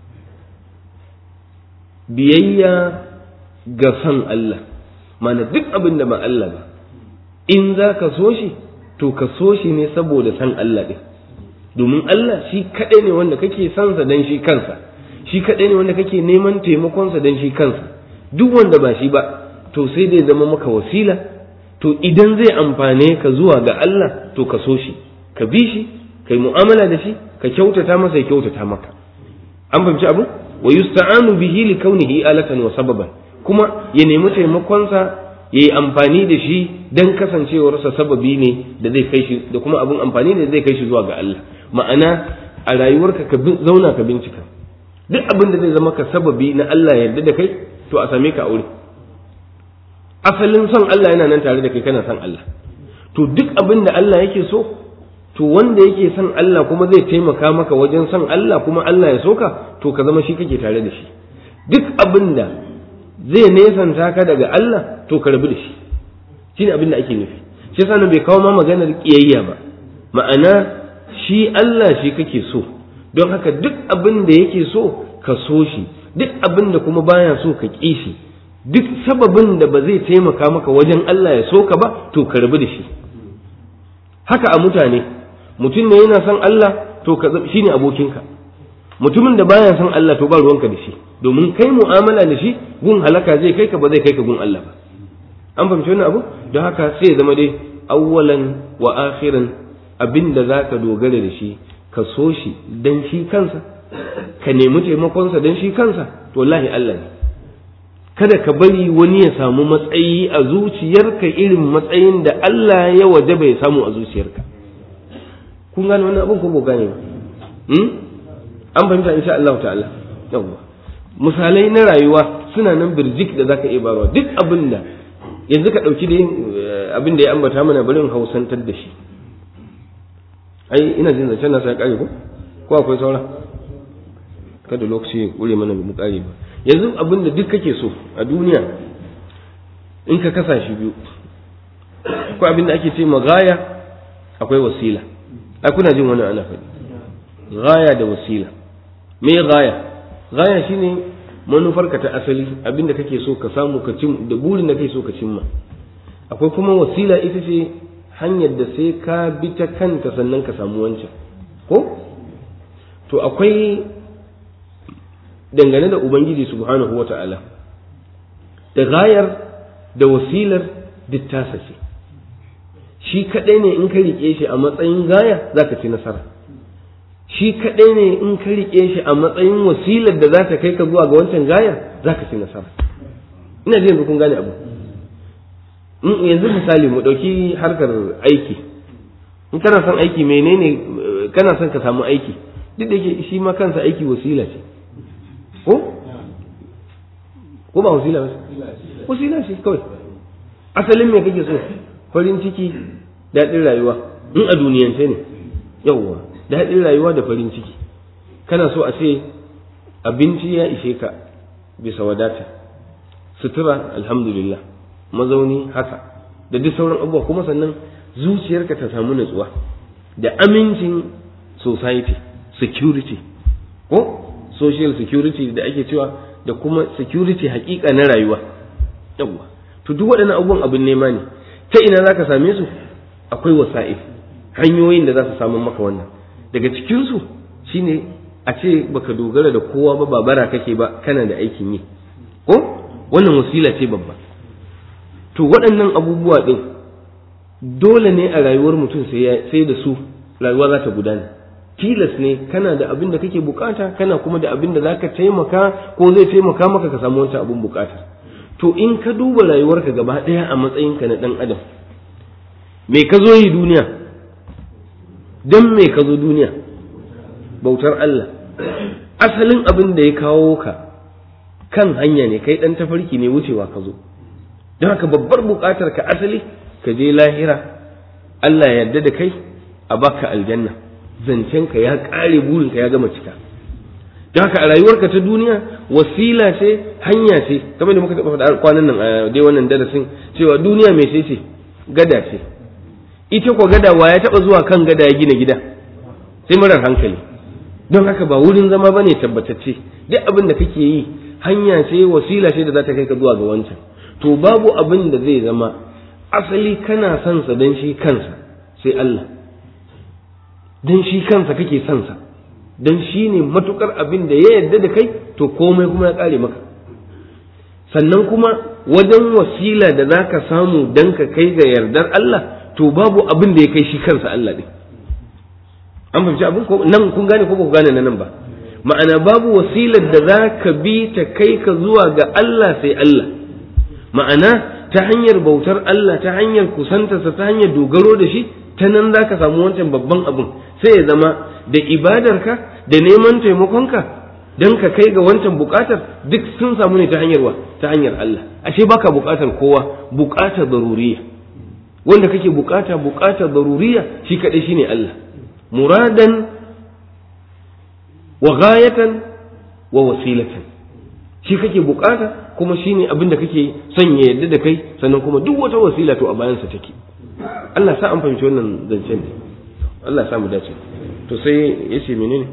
biyayya ga son Allah. mana duk abin da ba Allah ba, in za ka so shi to ka so shi ne saboda san Allah ɗin, domin Allah shi kaɗai ne wanda kake son sa dan shi kansa, shi kaɗai ne wanda kake neman taimakonsa dan shi kansa. duk wanda ba shi ba to sai dai zama maka wasila, to idan zai amfane ka zuwa ga Allah to ka so shi, ka bi shi, kai mu'amala da shi, ka kyautata masa ya kyautata maka. an fahimci abu? wa yusta'anu bihi li kaunihi alatan wa sababan, kuma ya nemi taimakonsa ya yi amfani da shi dan kasancewarsa sababi ne da zai kai shi, da kuma abin amfani ne da zai kai shi zuwa ga Allah. ma'ana a rayuwarka ka zauna ka bincika duk abin da zai zama ka sababi na Allah ya yarda da kai, to a same ka aure. asalin son Allah yana nan tare da kai, kana son Allah. to duk abin da Allah yake so, to wanda yake son Allah kuma zai taimaka maka wajen son Allah, kuma Allah ya soka, to ka zama shi kake tare da shi. duk abin da zai nesanta ka daga Allah, to ka rabu da shi. shine abin da ake nufi. shi yasa bai kawo ma maganar kiyayya ba, ma'ana shi Allah shi kake so, don haka duk abin da yake so ka so shi, duk abin da kuma baya so ka ƙi shi, duk sababin da ba zai taimaka maka wajen Allah ya so ka ba, to ka rabu da shi. haka a mutane, mutum ne yana son Allah, to ka shine abokinka. mutumin da baya son Allah, to ba ruwanka da shi, domin kai mu'amala da shi gun halaka zai kai ka, ba zai kai ka gun Allah ba. an fahimci wannan abu? don haka sai ya zama dai awwalan wa akhiran, abinda zaka dogara da shi ka so shi dan shi kansa, ka nemi taimakonsa dan shi kansa, to wallahi Allah ne. kada ka bari wani ya samu matsayi a zuciyarka irin matsayin da Allah ya wajaba ya samu a zuciyarka. kun gane wannan abin ko ba gane ba? an fahimta insha Allah ta'ala. yawa misalai na rayuwa suna nan birjik da zaka iya barwa. duk abin da yanzu ka dauki da abin da ya ambata mana, bari in hausantar da shi. ai ina jin zancen na sai kare ko akwai saura? kada lokaci ya kure mana mu kare ba. yanzu abin da duk kake so a duniya, in ka kasa shi biyu, akwai abin da ake ce magaya, akwai wasila. ai kuna jin wani ana faɗi gaya da wasila. me gaya? gaya shine manufarka ta asali, abin da kake so ka samu ka cin, da burin da kake so ka cimma. akwai kuma wasila, ita ce hanyar da sai ka bi ta kanta sannan ka samu wancan, ko? to akwai dangane da Ubangiji subhanahu wa ta'ala, da gayar da wasilar duk tasa ce. shi kaɗai ne in ka riƙe shi a matsayin gaya za ka ci nasara, shi kaɗai ne in ka riƙe shi a matsayin wasilar da za ta kai ka zuwa ga wancan gayar za ka ci nasara. ina ji yanzu kun gane abu. yanzu misali mu ɗauki harkar aiki. in kana son aiki, menene kana son ka samu aiki, duk da yake shi ma kansa aiki wasila ce, ko ba wasila ba? wasila ce kawai. asalin me kake so? farin ciki, daɗin rayuwa, in a duniyance ne. yawwa, daɗin rayuwa da farin ciki. kana so a ce abinci ya ishe ka bisa wadata, sutura alhamdulillah, mazauni haka, da duk sauran abubuwa, kuma sannan zuciyarka ta samu nutsuwa da amincin society, security ko social security da ake cewa, da kuma security hakika na rayuwa. Yawwa, to duk waɗannan abubuwan abin nema ne. Ta ina za ka same su? Akwai wasa'il, hanyoyin da za su samu maka wannan. Daga cikinsu shine a ce baka dogara da kowa ba, babara kake ba, kana da aikin yi ko wannan wasila ce babba. To waɗannan abubuwa ɗin dole ne a rayuwar mutum sai da su rayuwa za ta gudana. Tilas ne kana da abin da kake bukata, kana kuma da abin da za ka taimaka ko zai taimaka maka ka samu wancan abin bukata. To in ka duba rayuwarka gaba ɗaya a matsayinka na ɗan adam, me ka zo yi duniya? Don me ka zo duniya? Bautar Allah. Asalin abin da ya kawo ka kan hanya ne, kai ɗan tafarki ne, wucewa ka zo. Don haka babbar buƙatar ka asali ka je lahira, Allah ya yarda da kai, a baka aljanna, zancenka ya ƙare, burinka ya gama cika. Don haka a rayuwarka ta duniya wasila ce, hanya ce, kamar da muka taɓa faɗa kwanan nan a dai wannan darasin, cewa duniya mai ce, gada ce. Ita ko gada, wa ya taɓa zuwa kan gada ya gina gida? Sai marar hankali. Don haka ba wurin zama ba ne tabbatacce. Duk abin da kake yi hanya ce, wasila ce da za ta kai ka zuwa ga wancan. To babu abin da zai zama asali kana son sa dan shi kansa sai Allah. Dan shi kansa kake son sa, dan shi ne matukar abin da ya yarda da kai, to komai kuma ya kare maka. Sannan kuma wajen wasila da za ka samu dan ka kai ga yardar Allah, to babu abin da ya kai shi kansa Allah ɗin. An fahimci abin ko nan kun gane ko ba ku gane nan ba? Ma'ana babu wasilar da za ka bi ta kai ka zuwa ga Allah sai Allah. Ma'ana ta hanyar bautar Allah, ta hanyar kusantarsa, ta hanyar dogaro da shi, ta nan za ka samu wancan babban abin. Sai ya zama da ibadarka da neman taimakonka don ka kai ga wancan bukatar duk sun samu ne ta hanyar wa? Ta hanyar Allah. Ashe baka bukatar kowa, bukatar daruriya. Wanda kake bukatar daruriya shi kadai shine Allah. Muradan wa ghayatan wa wasilatan. Shi kake bukata kuma shine abin da kake son ya yarda da kai, sannan kuma duk wata wasila to a bayansa take. Allah sa an fahimci wannan zancen ne. Allah sa mu dace. To sai yace menene?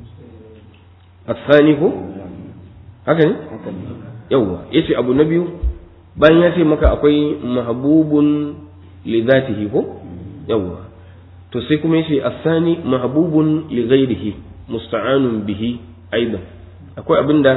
Asani ko? Haka ne? Yawwa, yace abu na biyu bayan ya ce maka akwai mahbubun li dhatihi ko? Yawwa. To sai kuma yace asani mahbubun li ghairihi musta'anun bihi aidan. Akwai abinda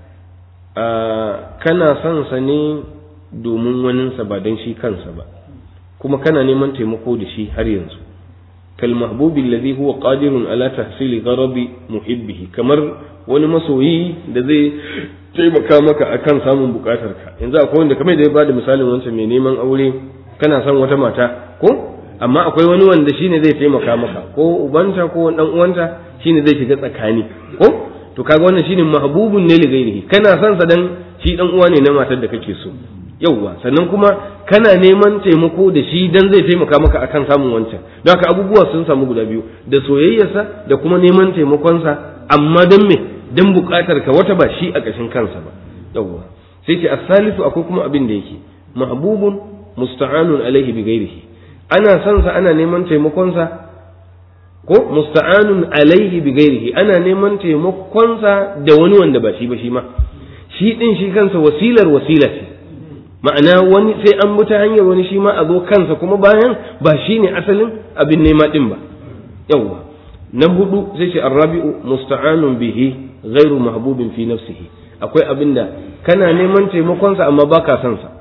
kana son sa ne domin waninsa ba don shi kansa ba, kuma kana neman taimako da shi har yanzu. Kal mahbubi alladhi huwa qadirun ala tahsili gharabi muhibbihi, kamar wani masoyi da zai taimaka maka akan samun bukatarka. Yanzu akwai wanda kamar da ya bada misalin wancan mai neman aure, kana son wata mata ko, amma akwai wani wanda shine zai taimaka maka, ko ubanta ko dan uwanta shine zai shiga tsakani ko. To kaga wannan shine mahbubun ne li ghairihi, kana son sa dan shi dan uwa ne na matar da kake so. Yawwa, sannan kuma kana neman taimako da shi dan zai taimaka maka akan samun wancan. Don haka abubuwa sun samu guda biyu, da soyayyarsa da kuma neman taimakonsa, amma dan me? Dan bukatar ka wata ba shi a kashin kansa ba. Yawwa, sai ce as-salisu akwai kuma abin da yake mahbubun musta'anun alaihi bi ghairihi, ana son sa, ana neman taimakonsa ko musta'anun alaihi bi ghairihi, ana neman taimakonsa da wani wanda ba shi ba shi ma. Shi din shi kansa wasila ce. Ma'ana wani sai an bi ta hanyar wani shi ma a zo kansa, kuma bayan ba shi ne asalin abin nema din ba. Yawwa, na hudu sai ce arrabi'u musta'anun bihi ghairu mahbubin fi nafsihi, akwai abin da kana neman taimakonsa amma baka son sa,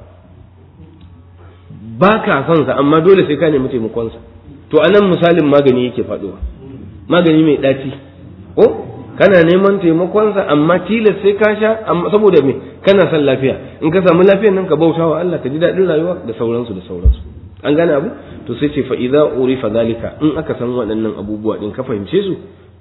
amma dole sai ka nemi taimakonsa. To anan misalin magani yake faɗowa, magani mai ɗaci ko kana neman taimakonsa amma tilas sai ka sha, amma saboda me? Kana son lafiya. In ka samu lafiyar nan ka bauta wa Allah, ka ji daɗin rayuwa da sauransu. An gane abu? To sai ce fa idza urifa zalika, in aka san waɗannan abubuwa din ka fahimce su,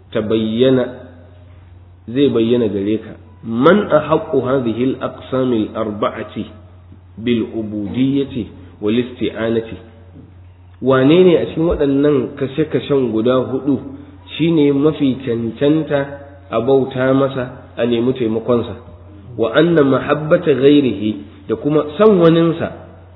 zai bayyana gare ka man ahaqqu hadhihi al-aqsam al-arba'ati bil ubudiyyati wal isti'anati. Wane ne a cikin waɗannan kashe-kashen guda hudu shine mafi cancanta a bauta masa, a nemi taimakonsa, wa anna mahabbata ghairihi da kuma san waninsa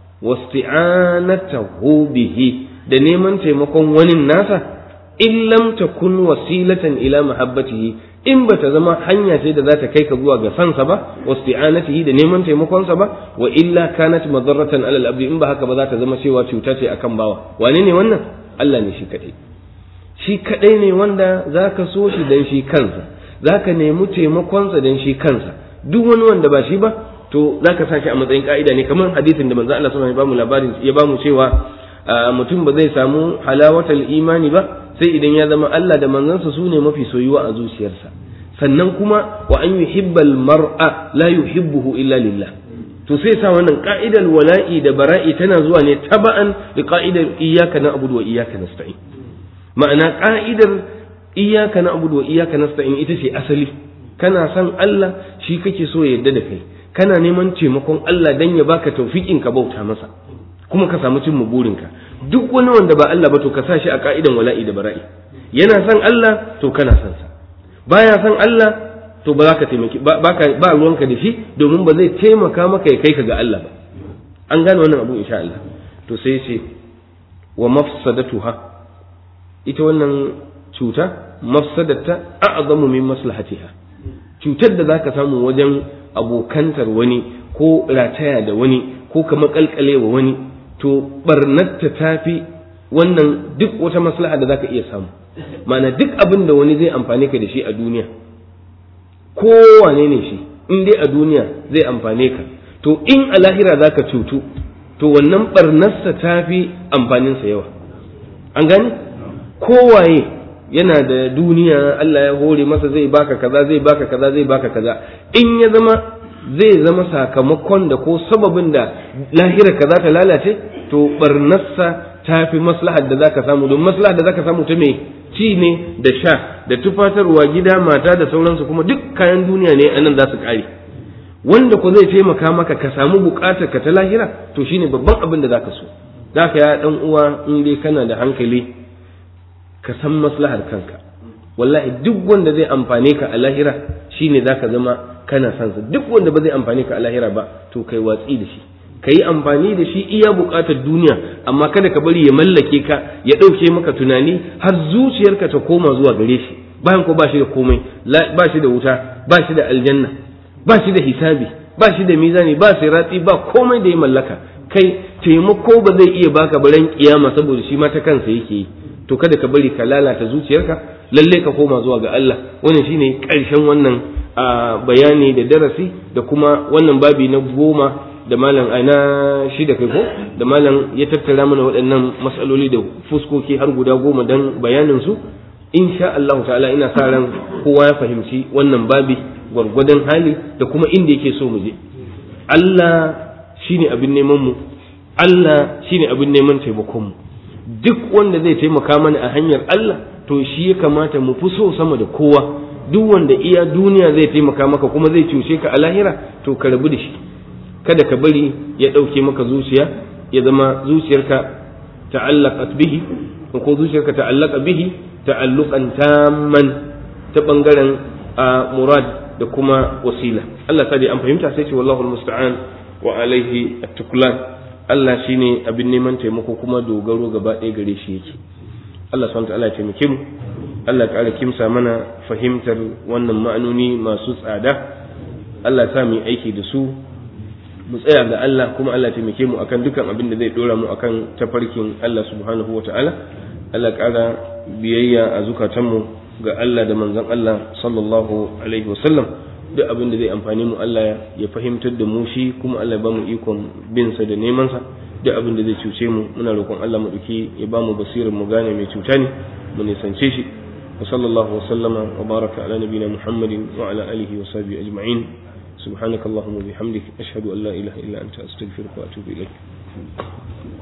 wasti'anatahu bihi da neman taimakon wani nasa in lam takun wasilatan ila mahabbatihi in bata zama hanya ce da za ta kai ka zuwa ga sansa ba wasti'anatihi da neman taimakon sa ba wa illa kanat madarratan alal abdi in ba haka ba za ta zama cewa cuta ce akan bawa wane ne wannan Allah ne shi kadai ne wanda zaka so shi dan shi kansa zaka nemi taimakon sa dan shi kansa duk wani wanda ba shi ba to zaka saki a matsayin ka'ida ne kamar hadisin da manzo Allah sallallahu alaihi wasallam ya bamu labarin ya bamu cewa mutum ba zai samu halawatal imani ba sai idan ya zama Allah da manzansa su ne mafi soyuwa a zuciyarsa sannan kuma wa an yuhibbal mar'a la yuhibbuhu illa lillah to sai sa wannan ka'idar wala'i da bara'i tana zuwa ne taba'an da ka'idar iyyaka na'budu wa iyyaka nasta'in ma'ana ka'idar iyyaka na'budu wa iyyaka nasta'in ita ce asali kana san Allah shi kake so ya yarda da kai kana neman taimakon Allah dan ya baka tawfiqin ka bauta masa kuma ka samu cin burinka duk wani wanda ba Allah ba to ka sa shi a ka'idan wala'i da bara'i yana san Allah to kana san sa baya san Allah to ba za ka taimaki ba ruwanka da shi domin ba zai taimaka maka ya kai ka ga Allah ba an gane wannan abu insha Allah to sai ce wa mafsadatuha ita wannan cuta mafsadata a'zamu min maslahatiha cutar da zaka samu wajen abokantar wani ko rataya da wani ko ka makalkale wa wani to barnatta tafi wannan duk wata maslaha da zaka iya samu ma'ana duk abin da wani zai amfane ka da shi a duniya kowane ne shi in dai a duniya zai amfane ka to in a lahira zaka cutu to wannan barnarsa tafi amfaninsa yawa an gani kowaye yana da duniya Allah ya hore masa zai baka kaza zai baka kaza zai baka kaza in ya zama zai zama sakamakon da ko sababin da lahira ka za ta lalace to barnarsa ta fi maslahar da zaka samu don maslahar da zaka samu ta mai ci ne da sha da tufatarwa gida mata da sauransu kuma duk kayan duniya ne anan za su kare wanda ko zai taimaka maka ka samu bukatar ka ta lahira to shine babban abin da zaka so zaka ya dan uwa in dai kana da hankali ka san maslahar kanka wallahi duk wanda zai amfane ka a lahira shine zaka zama kana san sa duk wanda ba zai amfane ka a lahira ba to kai watsi da shi kai amfani da shi iya bukatar duniya amma kada ka bari ya mallake ka ya dauke maka tunani har zuciyarka ta koma zuwa gare shi bayan ko ba shi da komai ba shi da wuta ba shi da aljanna ba shi da hisabi ba shi da mizani ba sirati ba komai da ya mallaka kai taimako ba zai iya baka baran kiyama saboda shi ma ta kansa yake yi to kada ka bari ka lalata zuciyarka lalle ka koma zuwa ga Allah wannan shine karshen wannan bayani da darasi da kuma wannan babi na 10 da malam ana 6 kai ko da malam ya tattara mana waɗannan matsaloli da fuskoki har guda 10 dan bayanin su insha Allah ta'ala ina sa ran kowa ya fahimci wannan babi gwargwadon hali da kuma inda yake so mu je Allah shine abin neman mu Allah shine abin neman taimakon mu duk wanda zai taimaka mana a hanyar Allah to shi ya kamata mu fi so sama da kowa duk wanda iya duniya zai taimaka maka kuma zai cuce ka a lahira to ka rabu da shi kada ka bari ya ɗauke maka zuciya ya zama zuciyarka ta'allaqat bihi ko zuciyarka ta'allaqa bihi ta'alluqan tamman ta bangaren murad da kuma wasila Allah sai an fahimta sai ce wallahu almusta'an wa alaihi at-tuklan Allah shine abin neman taimako kuma dogaro gaba ɗaya gare shi yake Allah subhanahu wa ta'ala ya taimake mu Allah ya ƙara kimsa mana fahimtar wannan ma'anoni masu tsada Allah ya sa mu aiki da su mu tsaya ga Allah kuma Allah ya taimake mu akan dukan abin da zai dora mu akan tafarkin Allah subhanahu wa ta'ala Allah ya ƙara biyayya a zukatanmu ga Allah da manzon Allah sallallahu alaihi wasallam duk abin da zai amfani mu Allah ya fahimtar da mu shi kuma Allah ya ba mu ikon bin sa da neman sa duk abin da zai cuce mu muna roƙon Allah mu duki ya ba mu basirin mu gane mai cuta ne mu nisance shi wa sallallahu wa sallama wa baraka ala nabiyina Muhammadin wa ala alihi wa sahbihi ajma'in subhanakallahumma wa bihamdik ashhadu an la ilaha illa anta astaghfiruka wa atubu ilaik